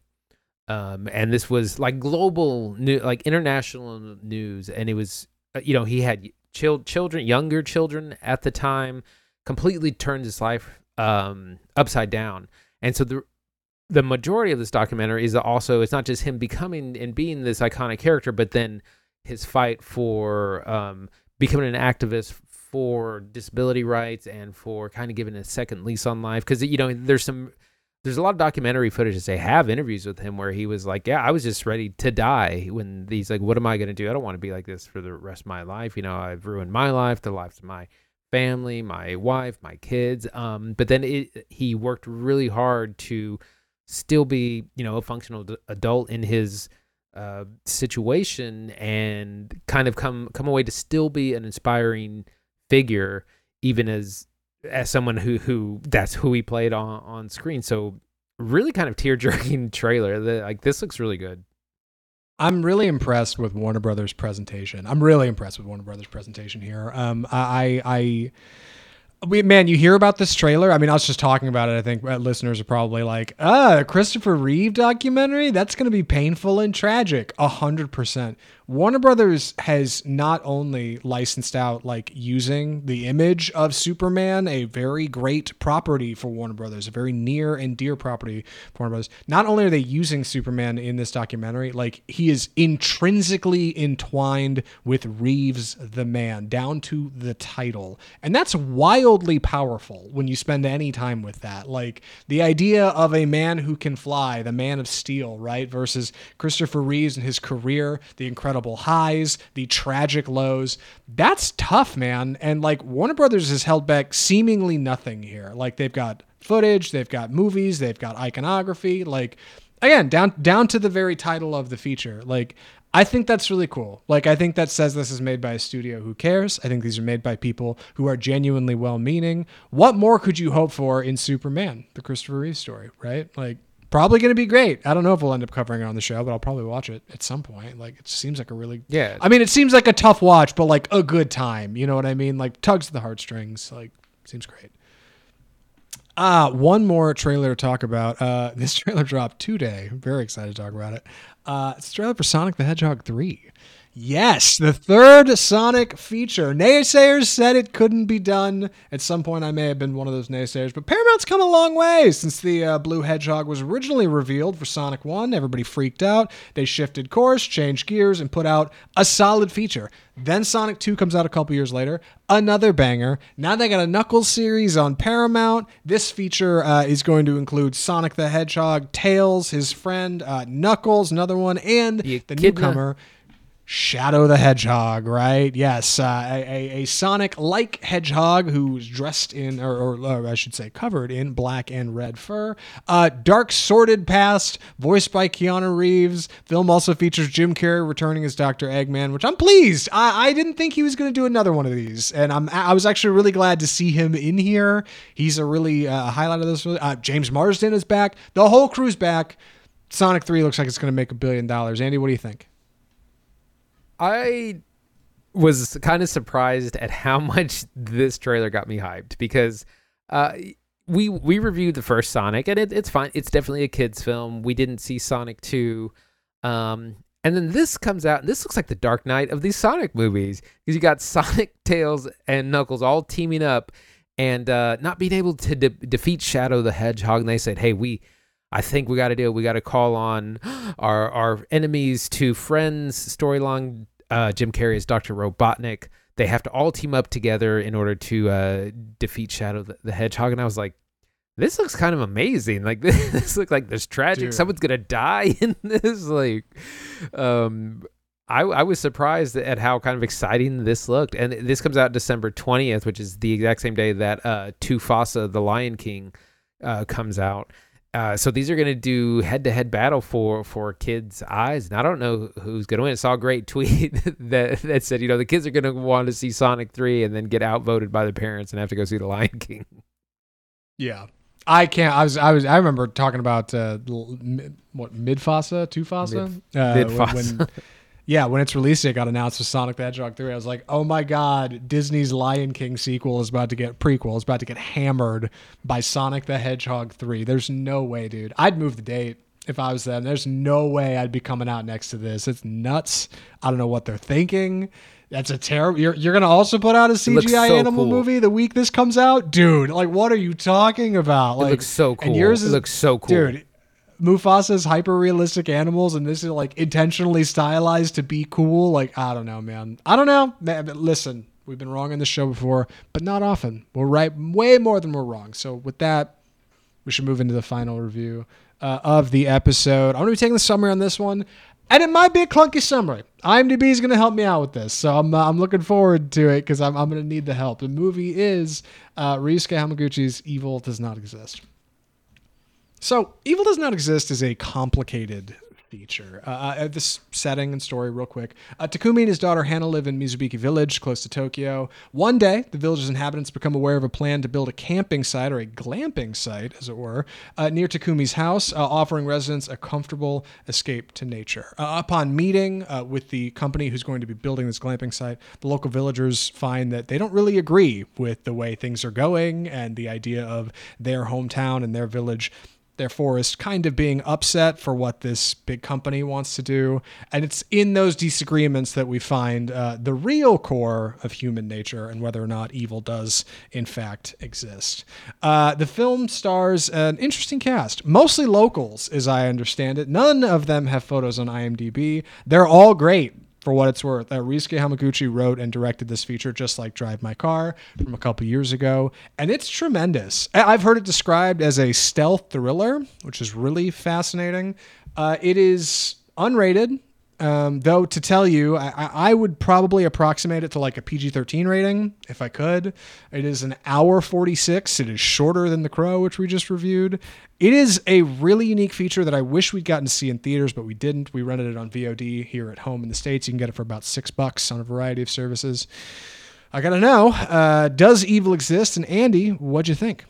Um, and this was like global new, like international news. And it was, uh, you know, he had chil- children, younger children at the time, completely turned his life um, upside down. And so the the majority of this documentary is also, it's not just him becoming and being this iconic character, but then his fight for um, becoming an activist for disability rights and for kind of giving a second lease on life. Because, you know, there's some, there's a lot of documentary footage that they have interviews with him where he was like, yeah, I was just ready to die when he's like, what am I going to do? I don't want to be like this for the rest of my life. You know, I've ruined my life, the lives of my family, my wife, my kids. Um, but then it, he worked really hard to still be, you know, a functional d- adult in his uh, situation and kind of come come away to still be an inspiring figure, even as as someone who who that's who he played on on screen. So really kind of tear-jerking trailer. The, like this looks really good. I'm really impressed with Warner Brothers' presentation. I'm really impressed with Warner Brothers' presentation here. Um, I, I, I we, man, you hear about this trailer. I mean, I was just talking about it. I think uh, listeners are probably like, ah, a Christopher Reeve documentary? That's going to be painful and tragic. A hundred percent. Warner Brothers has not only licensed out like using the image of Superman, a very great property for Warner Brothers, a very near and dear property for Warner Brothers. Not only are they using Superman in this documentary, like he is intrinsically entwined with Reeves the Man down to the title. And that's wildly powerful when you spend any time with that. Like the idea of a man who can fly, the Man of Steel, right? Versus Christopher Reeves and his career, the incredible highs, the tragic lows. That's tough, man. And like Warner Brothers has held back seemingly nothing here. Like they've got footage, they've got movies, they've got iconography. Like again, down down to the very title of the feature. Like I think that's really cool. Like I think that says this is made by a studio who cares. I think these are made by people who are genuinely well-meaning. What more could you hope for in Superman, the Christopher Reeve story, right? Like probably going to be great. I don't know if we'll end up covering it on the show, but I'll probably watch it at some point. Like it seems like a really, yeah. I mean, it seems like a tough watch, but like a good time. You know what I mean? Like tugs at the heartstrings. Like seems great. Uh, one more trailer to talk about. Uh, this trailer dropped today. I'm very excited to talk about it. Uh, it's a trailer for Sonic the Hedgehog three. Yes, the third Sonic feature. Naysayers said it couldn't be done. At some point, I may have been one of those naysayers, but Paramount's come a long way since the uh, Blue Hedgehog was originally revealed for Sonic one. Everybody freaked out. They shifted course, changed gears, and put out a solid feature. Then Sonic two comes out a couple years later. Another banger. Now they got a Knuckles series on Paramount. This feature uh, is going to include Sonic the Hedgehog, Tails, his friend, uh, Knuckles, another one, and the, the Echidna. newcomer, Shadow the Hedgehog, right? Yes, uh, a, a, a Sonic-like hedgehog who's dressed in, or, or, or I should say covered in black and red fur. Uh, dark sordid past, voiced by Keanu Reeves. Film also features Jim Carrey returning as Doctor Eggman, which I'm pleased. I, I didn't think he was going to do another one of these, and I'm I was actually really glad to see him in here. He's a really uh, highlight of this. Uh, James Marsden is back. The whole crew's back. Sonic three looks like it's going to make a billion dollars. Andy, what do you think? I was kind of surprised at how much this trailer got me hyped because uh, we we reviewed the first Sonic and it, it's fine. It's definitely a kid's film. We didn't see Sonic two. Um, and then this comes out and this looks like the Dark Knight of these Sonic movies because you got Sonic, Tails, and Knuckles all teaming up and uh, not being able to de- defeat Shadow the Hedgehog. And they said, hey, we... I think we got to do it. We got to call on our our enemies to friends storyline. Uh, Jim Carrey is Doctor Robotnik. They have to all team up together in order to uh, defeat Shadow the, the Hedgehog. And I was like, this looks kind of amazing. Like this, this looks like there's tragic. Dude. Someone's gonna die in this. Like, um, I I was surprised at how kind of exciting this looked. And this comes out December twentieth, which is the exact same day that uh, Mufasa, the Lion King, uh, comes out. Uh, so these are going to do head-to-head battle for for kids' eyes, and I don't know who's going to win. I saw a great tweet that that said, you know, the kids are going to want to see Sonic three and then get outvoted by their parents and have to go see the Lion King. Yeah, I can't. I was. I was. I remember talking about uh, what Mufasa, Mufasa, Mid, uh, Mufasa. when, yeah, when its release date got announced for Sonic the Hedgehog three, I was like, oh my God, Disney's Lion King sequel is about to get, prequel is about to get hammered by Sonic the Hedgehog three. There's no way, dude. I'd move the date if I was them. There's no way I'd be coming out next to this. It's nuts. I don't know what they're thinking. That's a terrible, you're, you're going to also put out a C G I so animal cool. movie the week this comes out? Dude, like, what are you talking about? Like, It looks so cool. And yours is, it looks so cool. Dude, Mufasa's hyper realistic animals, and this is like intentionally stylized to be cool. Like, I don't know, man. I don't know. Man, but listen, we've been wrong on this show before, but not often. We're right way more than we're wrong. So with that, we should move into the final review uh, of the episode. I'm going to be taking the summary on this one, and it might be a clunky summary. IMDb is going to help me out with this, so I'm uh, I'm looking forward to it because I'm I'm going to need the help. The movie is uh, Ryusuke Hamaguchi's Evil Does Not Exist. So, Evil Does Not Exist is a complicated feature. Uh, this setting and story, real quick. Uh, Takumi and his daughter Hana live in Mizubiki Village, close to Tokyo. One day, the village's inhabitants become aware of a plan to build a camping site, or a glamping site, as it were, uh, near Takumi's house, uh, offering residents a comfortable escape to nature. Uh, upon meeting uh, with the company who's going to be building this glamping site, the local villagers find that they don't really agree with the way things are going and the idea of their hometown and their village, their forest, kind of being upset for what this big company wants to do. And it's in those disagreements that we find uh, the real core of human nature and whether or not evil does, in fact, exist. Uh, the film stars an interesting cast, mostly locals, as I understand it. None of them have photos on IMDb. They're all great. For what it's worth, uh, Ryusuke Hamaguchi wrote and directed this feature, just like Drive My Car, from a couple years ago, and it's tremendous. I've heard it described as a stealth thriller, which is really fascinating. Uh, it is unrated, um, though to tell you, I, I would probably approximate it to like a P G thirteen rating, if I could. It is an hour forty-six. It is shorter than The Crow, which we just reviewed. It is a really unique feature that I wish we'd gotten to see in theaters, but we didn't. We rented it on V O D here at home in the States. You can get it for about six bucks on a variety of services. I gotta know, uh, does evil exist? And Andy, what'd you think?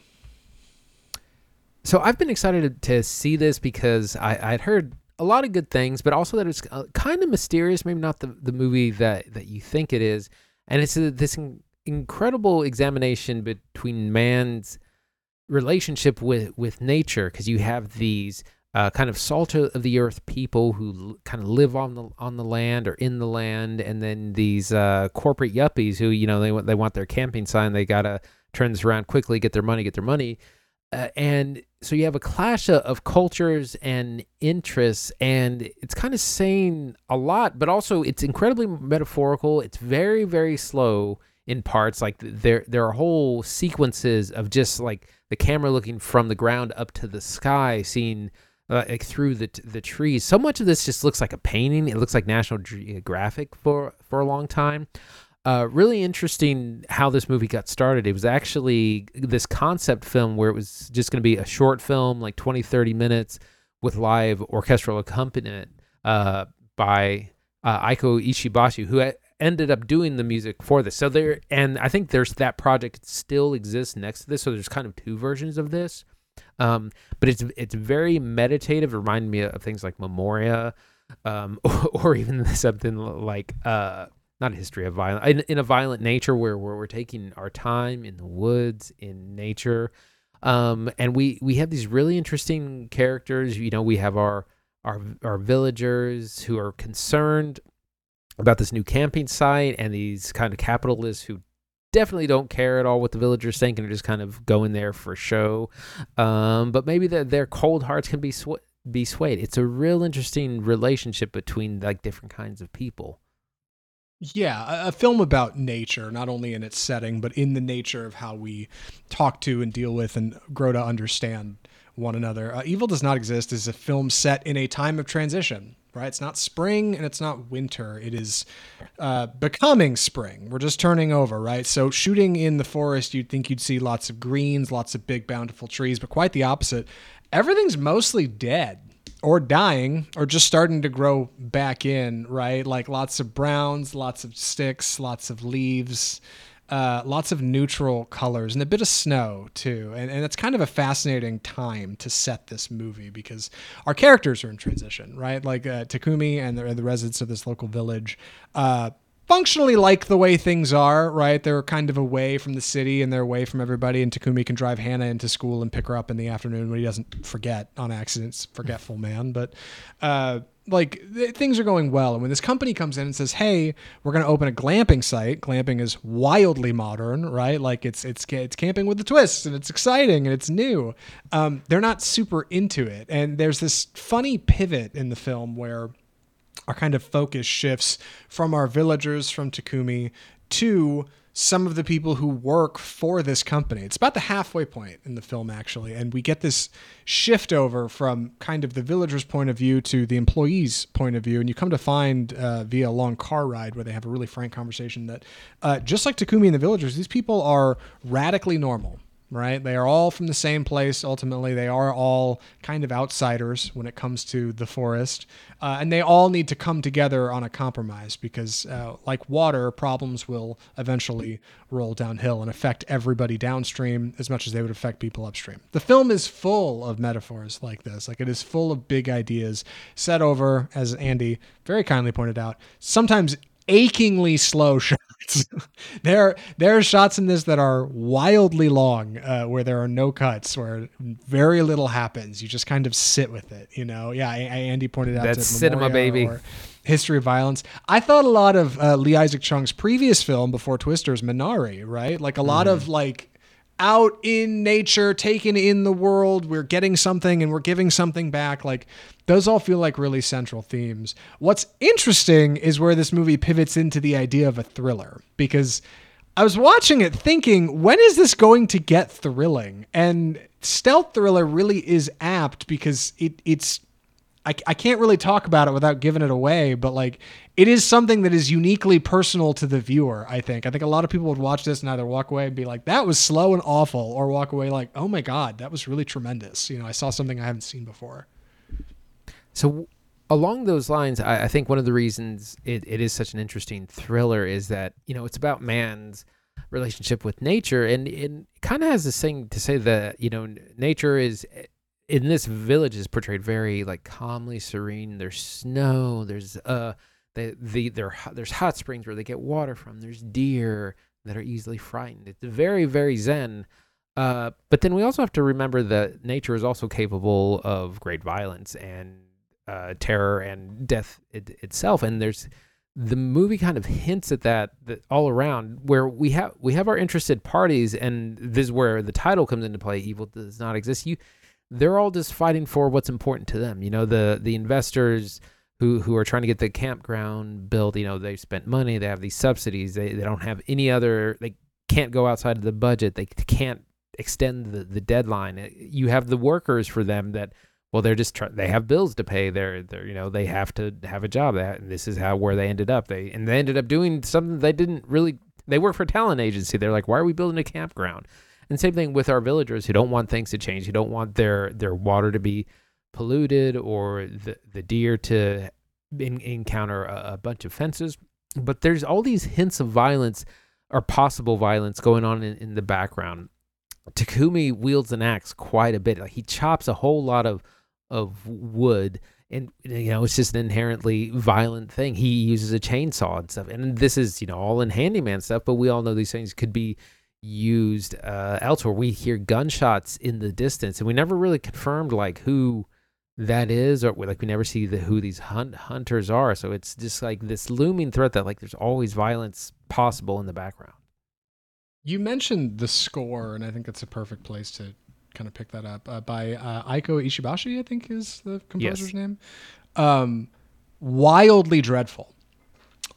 So I've been excited to, to see this because I, I'd heard a lot of good things, but also that it's uh, kind of mysterious, maybe not the, the movie that, that you think it is. And it's a, this in, incredible examination between man's relationship with, with nature, because you have these uh, kind of salt of the earth people who l- kind of live on the on the land or in the land, and then these uh, corporate yuppies who, you know, they want they want their camping sign, they gotta turn this around quickly, get their money, get their money. Uh, and so you have a clash of, of cultures and interests, and it's kind of saying a lot, but also it's incredibly metaphorical. It's very, very slow in parts. Like there, there are whole sequences of just like the camera looking from the ground up to the sky, seeing uh, like through the the trees. So much of this just looks like a painting. It looks like National Geographic for for a long time. Uh, really interesting how this movie got started. It was actually this concept film where it was just going to be a short film, like twenty, thirty minutes with live orchestral accompaniment uh, by uh, Aiko Ishibashi, who ended up doing the music for this. So there, and I think there's that project still exists next to this. So there's kind of two versions of this. Um, but it's it's very meditative. It reminded me of things like Memoria, um, or, or even something like uh, not a history of violence, in, in a violent nature, where, where we're taking our time in the woods, in nature. Um, and we, we have these really interesting characters. You know, we have our, our, our villagers who are concerned about this new camping site, and these kind of capitalists who definitely don't care at all what the villagers think and are just kind of going there for show. Um, but maybe the, their cold hearts can be sw- be swayed. It's a real interesting relationship between like different kinds of people. Yeah, a, a film about nature, not only in its setting, but in the nature of how we talk to and deal with and grow to understand one another. Uh, Evil Does Not Exist is a film set in a time of transition, right? It's not spring and it's not winter. It is uh, becoming spring. We're just turning over, right? So, shooting in the forest, you'd think you'd see lots of greens, lots of big, bountiful trees, but quite the opposite. Everything's mostly dead or dying or just starting to grow back in, right? Like lots of browns, lots of sticks, lots of leaves, uh, lots of neutral colors, and a bit of snow too. And, and it's kind of a fascinating time to set this movie because our characters are in transition, right? Like uh, Takumi and the, the residents of this local village. Uh, functionally like the way things are, right? They're kind of away from the city and they're away from everybody. And Takumi can drive Hannah into school and pick her up in the afternoon when he doesn't forget on accident. Forgetful man. But uh, like th- things are going well. And when this company comes in and says, "Hey, we're going to open a glamping site," glamping is wildly modern, right? Like it's it's it's camping with a twist and it's exciting and it's new. Um, they're not super into it. And there's this funny pivot in the film where our kind of focus shifts from our villagers, from Takumi, to some of the people who work for this company. It's about the halfway point in the film, actually. And we get this shift over from kind of the villagers' point of view to the employees' point of view. And you come to find uh, via a long car ride where they have a really frank conversation that uh, just like Takumi and the villagers, these people are radically normal. Right? They are all from the same place. Ultimately, they are all kind of outsiders when it comes to the forest. Uh, and they all need to come together on a compromise because, uh, like water, problems will eventually roll downhill and affect everybody downstream as much as they would affect people upstream. The film is full of metaphors like this. Like it is full of big ideas set over, as Andy very kindly pointed out, sometimes achingly slow shots. there, there are shots in this that are wildly long, uh, where there are no cuts, where very little happens. You just kind of sit with it, you know. Yeah, I, I, Andy pointed out That's to cinema, Memoria baby. or History of Violence. I thought a lot of uh, Lee Isaac Chung's previous film before Twisters, Minari, right? Like a lot Mm-hmm. of like out in nature, taken in the world. We're getting something and we're giving something back. Like those all feel like really central themes. What's interesting is where this movie pivots into the idea of a thriller, because I was watching it thinking, when is this going to get thrilling? And stealth thriller really is apt because it it's I, I can't really talk about it without giving it away, but like it is something that is uniquely personal to the viewer. I think. I think a lot of people would watch this and either walk away and be like, "That was slow and awful," or walk away like, "Oh my god, that was really tremendous." You know, I saw something I haven't seen before. So along those lines, I, I think one of the reasons it, it is such an interesting thriller is that, you know, it's about man's relationship with nature, and it kind of has this thing to say that, you know, nature is in this village is portrayed very like calmly serene. There's snow. There's uh, the the there there's hot springs where they get water from. There's deer that are easily frightened. It's very very zen. Uh, but then we also have to remember that nature is also capable of great violence and uh, terror and death it, itself. And there's the movie kind of hints at that, that all around, where we have we have our interested parties, and this is where the title comes into play. Evil Does Not Exist. You. They're all just fighting for what's important to them. You know, the the investors who who are trying to get the campground built, you know, they've spent money, they have these subsidies, they, they don't have any other, they can't go outside of the budget, they can't extend the, the deadline. You have the workers for them that, well, they're just, try, they have bills to pay, they're, they're, you know, they have to have a job. That, and this is how, where they ended up. They, and they ended up doing something they didn't really, they work for a talent agency. They're like, why are we building a campground? And same thing with our villagers who don't want things to change, who don't want their, their water to be polluted or the, the deer to in, encounter a, a bunch of fences. But there's all these hints of violence or possible violence going on in, in the background. Takumi wields an axe quite a bit. Like he chops a whole lot of of wood, and you know it's just an inherently violent thing. He uses a chainsaw and stuff, and this is you know all in handyman stuff. But we all know these things could be used uh, elsewhere. We hear gunshots in the distance, and we never really confirmed like who that is, or like we never see the who these hunt hunters are. So it's just like this looming threat that like there's always violence possible in the background. You mentioned the score, and I think that's a perfect place to kind of pick that up uh, by uh, Aiko Ishibashi, I think is the composer's Yes. name. Um, wildly dreadful.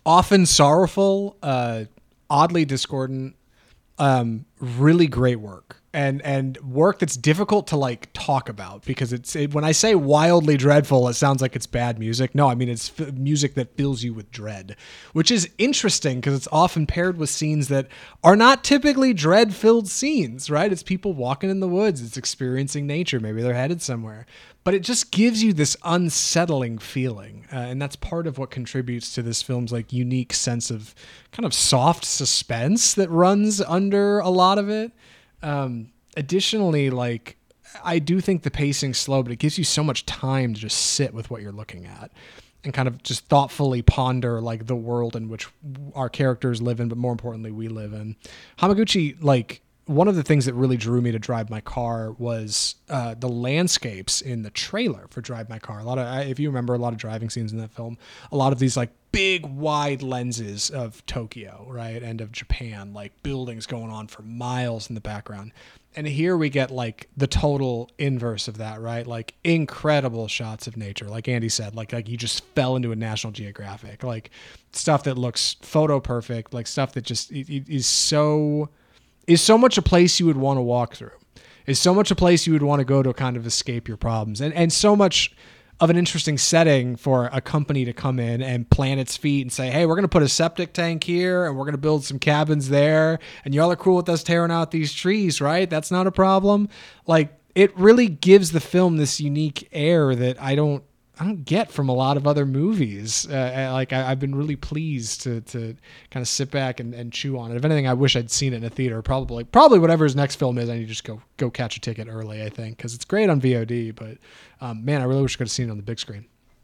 often sorrowful, uh, oddly discordant, um, really great work. And and work that's difficult to like talk about because it's it, when I say wildly dreadful, it sounds like it's bad music. No, I mean it's f- music that fills you with dread, which is interesting because it's often paired with scenes that are not typically dread-filled scenes, right? It's people walking in the woods, it's experiencing nature, maybe they're headed somewhere, but it just gives you this unsettling feeling, uh, and that's part of what contributes to this film's like unique sense of kind of soft suspense that runs under a lot of it. Um, additionally, like I do think the pacing's slow, but it gives you so much time to just sit with what you're looking at and kind of just thoughtfully ponder like the world in which our characters live in, but more importantly, we live in. Hamaguchi, like one of the things that really drew me to Drive My Car was uh, the landscapes in the trailer for Drive My Car. A lot of, if you remember, a lot of driving scenes in that film, a lot of these like big wide lenses of Tokyo, right, and of Japan, like buildings going on for miles in the background. And here we get like the total inverse of that, right? Like incredible shots of nature, like Andy said, like like you just fell into a National Geographic, like stuff that looks photo perfect, like stuff that just it, it is so is so much a place you would want to walk through. Is so much a place you would want to go to kind of escape your problems, and and so much of an interesting setting for a company to come in and plant its feet and say, hey, we're going to put a septic tank here and we're going to build some cabins there. And y'all are cool with us tearing out these trees, right? That's not a problem. Like it really gives the film this unique air that I don't, I don't get from a lot of other movies. Uh, like I, I've been really pleased to to kind of sit back and, and chew on it. If anything, I wish I'd seen it in a theater. Probably, probably whatever his next film is, I need to just go go catch a ticket early. I think because it's great on V O D, but um, man, I really wish I could have seen it on the big screen.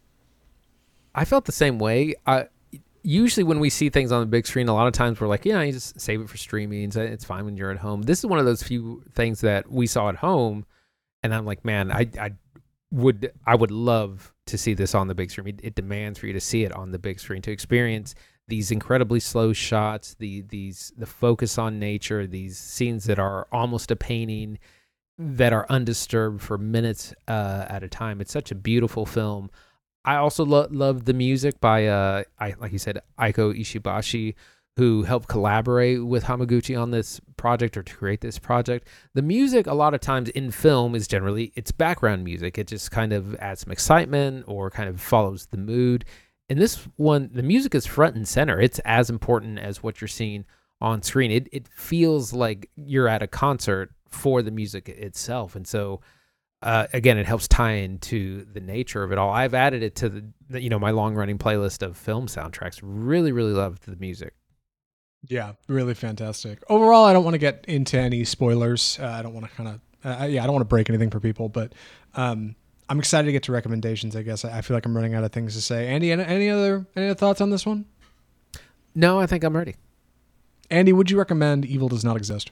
I felt the same way. I usually when we see things on the big screen, a lot of times we're like, yeah, you just save it for streaming. It's fine when you're at home. This is one of those few things that we saw at home, and I'm like, man, I I would I would love to see this on the big screen. It, it demands for you to see it on the big screen, to experience these incredibly slow shots, the these the focus on nature, these scenes that are almost a painting, that are undisturbed for minutes uh, at a time. It's such a beautiful film. I also lo- love the music by, uh, I, like you said, Aiko Ishibashi, who helped collaborate with Hamaguchi on this project or to create this project. The music, a lot of times in film, is generally, it's background music. It just kind of adds some excitement or kind of follows the mood. In this one, the music is front and center. It's as important as what you're seeing on screen. It it feels like you're at a concert for the music itself. And so, uh, again, it helps tie into the nature of it all. I've added it to the, you know, my long-running playlist of film soundtracks. Really, really loved the music. Yeah, really fantastic. Overall, I don't want to get into any spoilers. Uh, I don't want to kind of, uh, yeah, I don't want to break anything for people, but um, I'm excited to get to recommendations, I guess. I, I feel like I'm running out of things to say. Andy, any, any other any other thoughts on this one? No, I think I'm ready. Andy, would you recommend Evil Does Not Exist?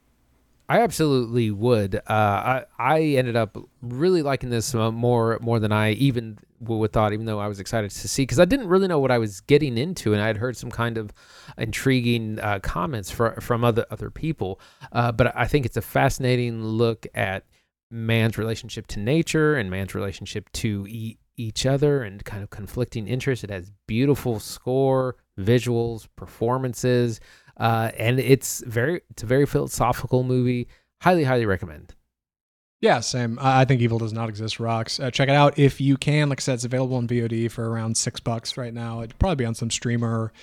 I absolutely would. Uh, I I ended up really liking this uh, more more than I even would thought, even though I was excited to see, because I didn't really know what I was getting into, and I had heard some kind of intriguing uh, comments for, from other other people. Uh, but I think it's a fascinating look at man's relationship to nature and man's relationship to e- each other and kind of conflicting interests. It has beautiful score, visuals, performances. Uh, and it's very, it's a very philosophical movie. Highly, highly recommend. Yeah, same. I think Evil Does Not Exist rocks. Uh, check it out if you can. Like I said, it's available on V O D for around six bucks right now. It'd probably be on some streamer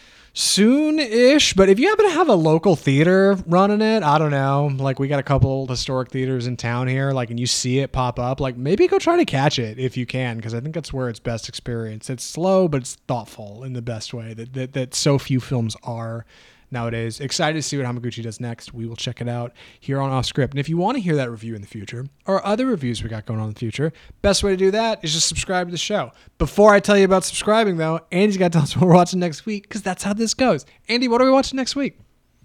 soon-ish. But if you happen to have a local theater running it, I don't know. Like we got a couple historic theaters in town here. Like, and you see it pop up. Like maybe go try to catch it if you can, because I think that's where it's best experienced. It's slow, but it's thoughtful in the best way that that, that so few films are nowadays. Excited to see what Hamaguchi does next. We will check it out here on Off Script. And if you want to hear that review in the future, or other reviews we got going on in the future, best way to do that is just subscribe to the show. Before I tell you about subscribing, though, Andy's got to tell us what we're watching next week, because that's how this goes. Andy, what are we watching next week?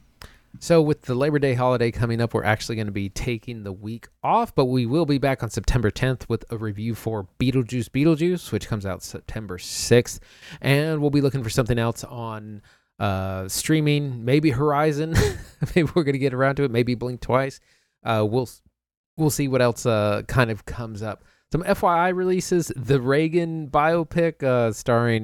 So with the Labor Day holiday coming up, we're actually going to be taking the week off, but we will be back on September tenth with a review for Beetlejuice Beetlejuice, which comes out September sixth. And we'll be looking for something else on Uh, streaming, maybe Horizon. Maybe we're gonna get around to it. Maybe Blink Twice. Uh, we'll we'll see what else uh kind of comes up. Some F Y I releases: the Reagan biopic, uh, starring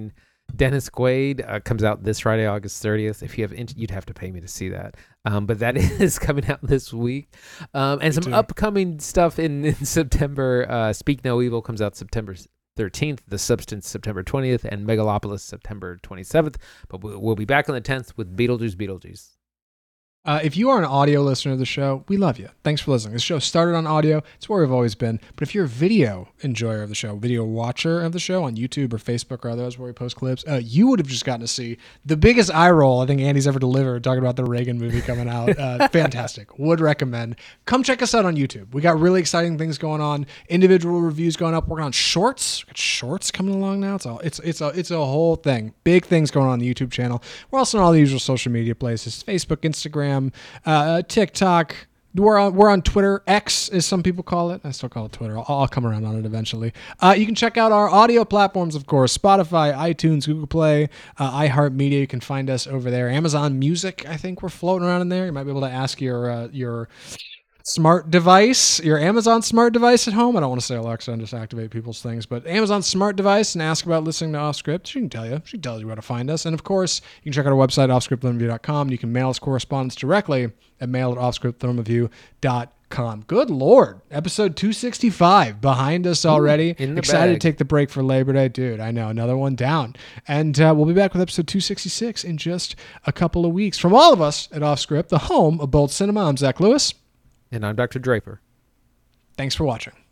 Dennis Quaid uh, comes out this Friday, August thirtieth. If you have, int- you'd have to pay me to see that. Um, but that is coming out this week. Um, and Me some too. upcoming stuff in, in September. Uh, Speak No Evil comes out September thirteenth, The Substance September twentieth, and Megalopolis September twenty-seventh. But we- we'll be back on the tenth with Beetlejuice Beetlejuice. Uh, if you are an audio listener of the show, we love you. Thanks for listening. This show started on audio. It's where we've always been. But if you're a video enjoyer of the show, video watcher of the show on YouTube or Facebook or others where we post clips, uh, you would have just gotten to see the biggest eye roll I think Andy's ever delivered talking about the Reagan movie coming out. Uh, fantastic. Would recommend. Come check us out on YouTube. We got really exciting things going on. Individual reviews going up. Working on shorts. We got shorts coming along now. It's all, it's it's a it's a whole thing. Big things going on the YouTube channel. We're also on all the usual social media places: Facebook, Instagram, uh, TikTok. We're on, we're on Twitter, X as some people call it. I still call it Twitter. I'll, I'll come around on it eventually. Uh, you can check out our audio platforms, of course: Spotify, iTunes, Google Play, uh, iHeartMedia. You can find us over there. Amazon Music, I think we're floating around in there. You might be able to ask your uh, your smart device, your Amazon smart device at home. I don't want to say Alexa and just activate people's things, but Amazon smart device, and ask about listening to Off Script. She can tell you. She tells you where to find us. And of course, you can check out our website, off script film review dot com. You can mail us correspondence directly at mail at off script film review dot com. Good Lord. Episode two sixty-five behind us already. in the Excited bag. to take the break for Labor Day. Dude, I know. Another one down. And uh, we'll be back with episode two sixty-six in just a couple of weeks. From all of us at Off Script, the home of Bold Cinema, I'm Zach Lewis. And I'm Doctor Draper. Thanks for watching.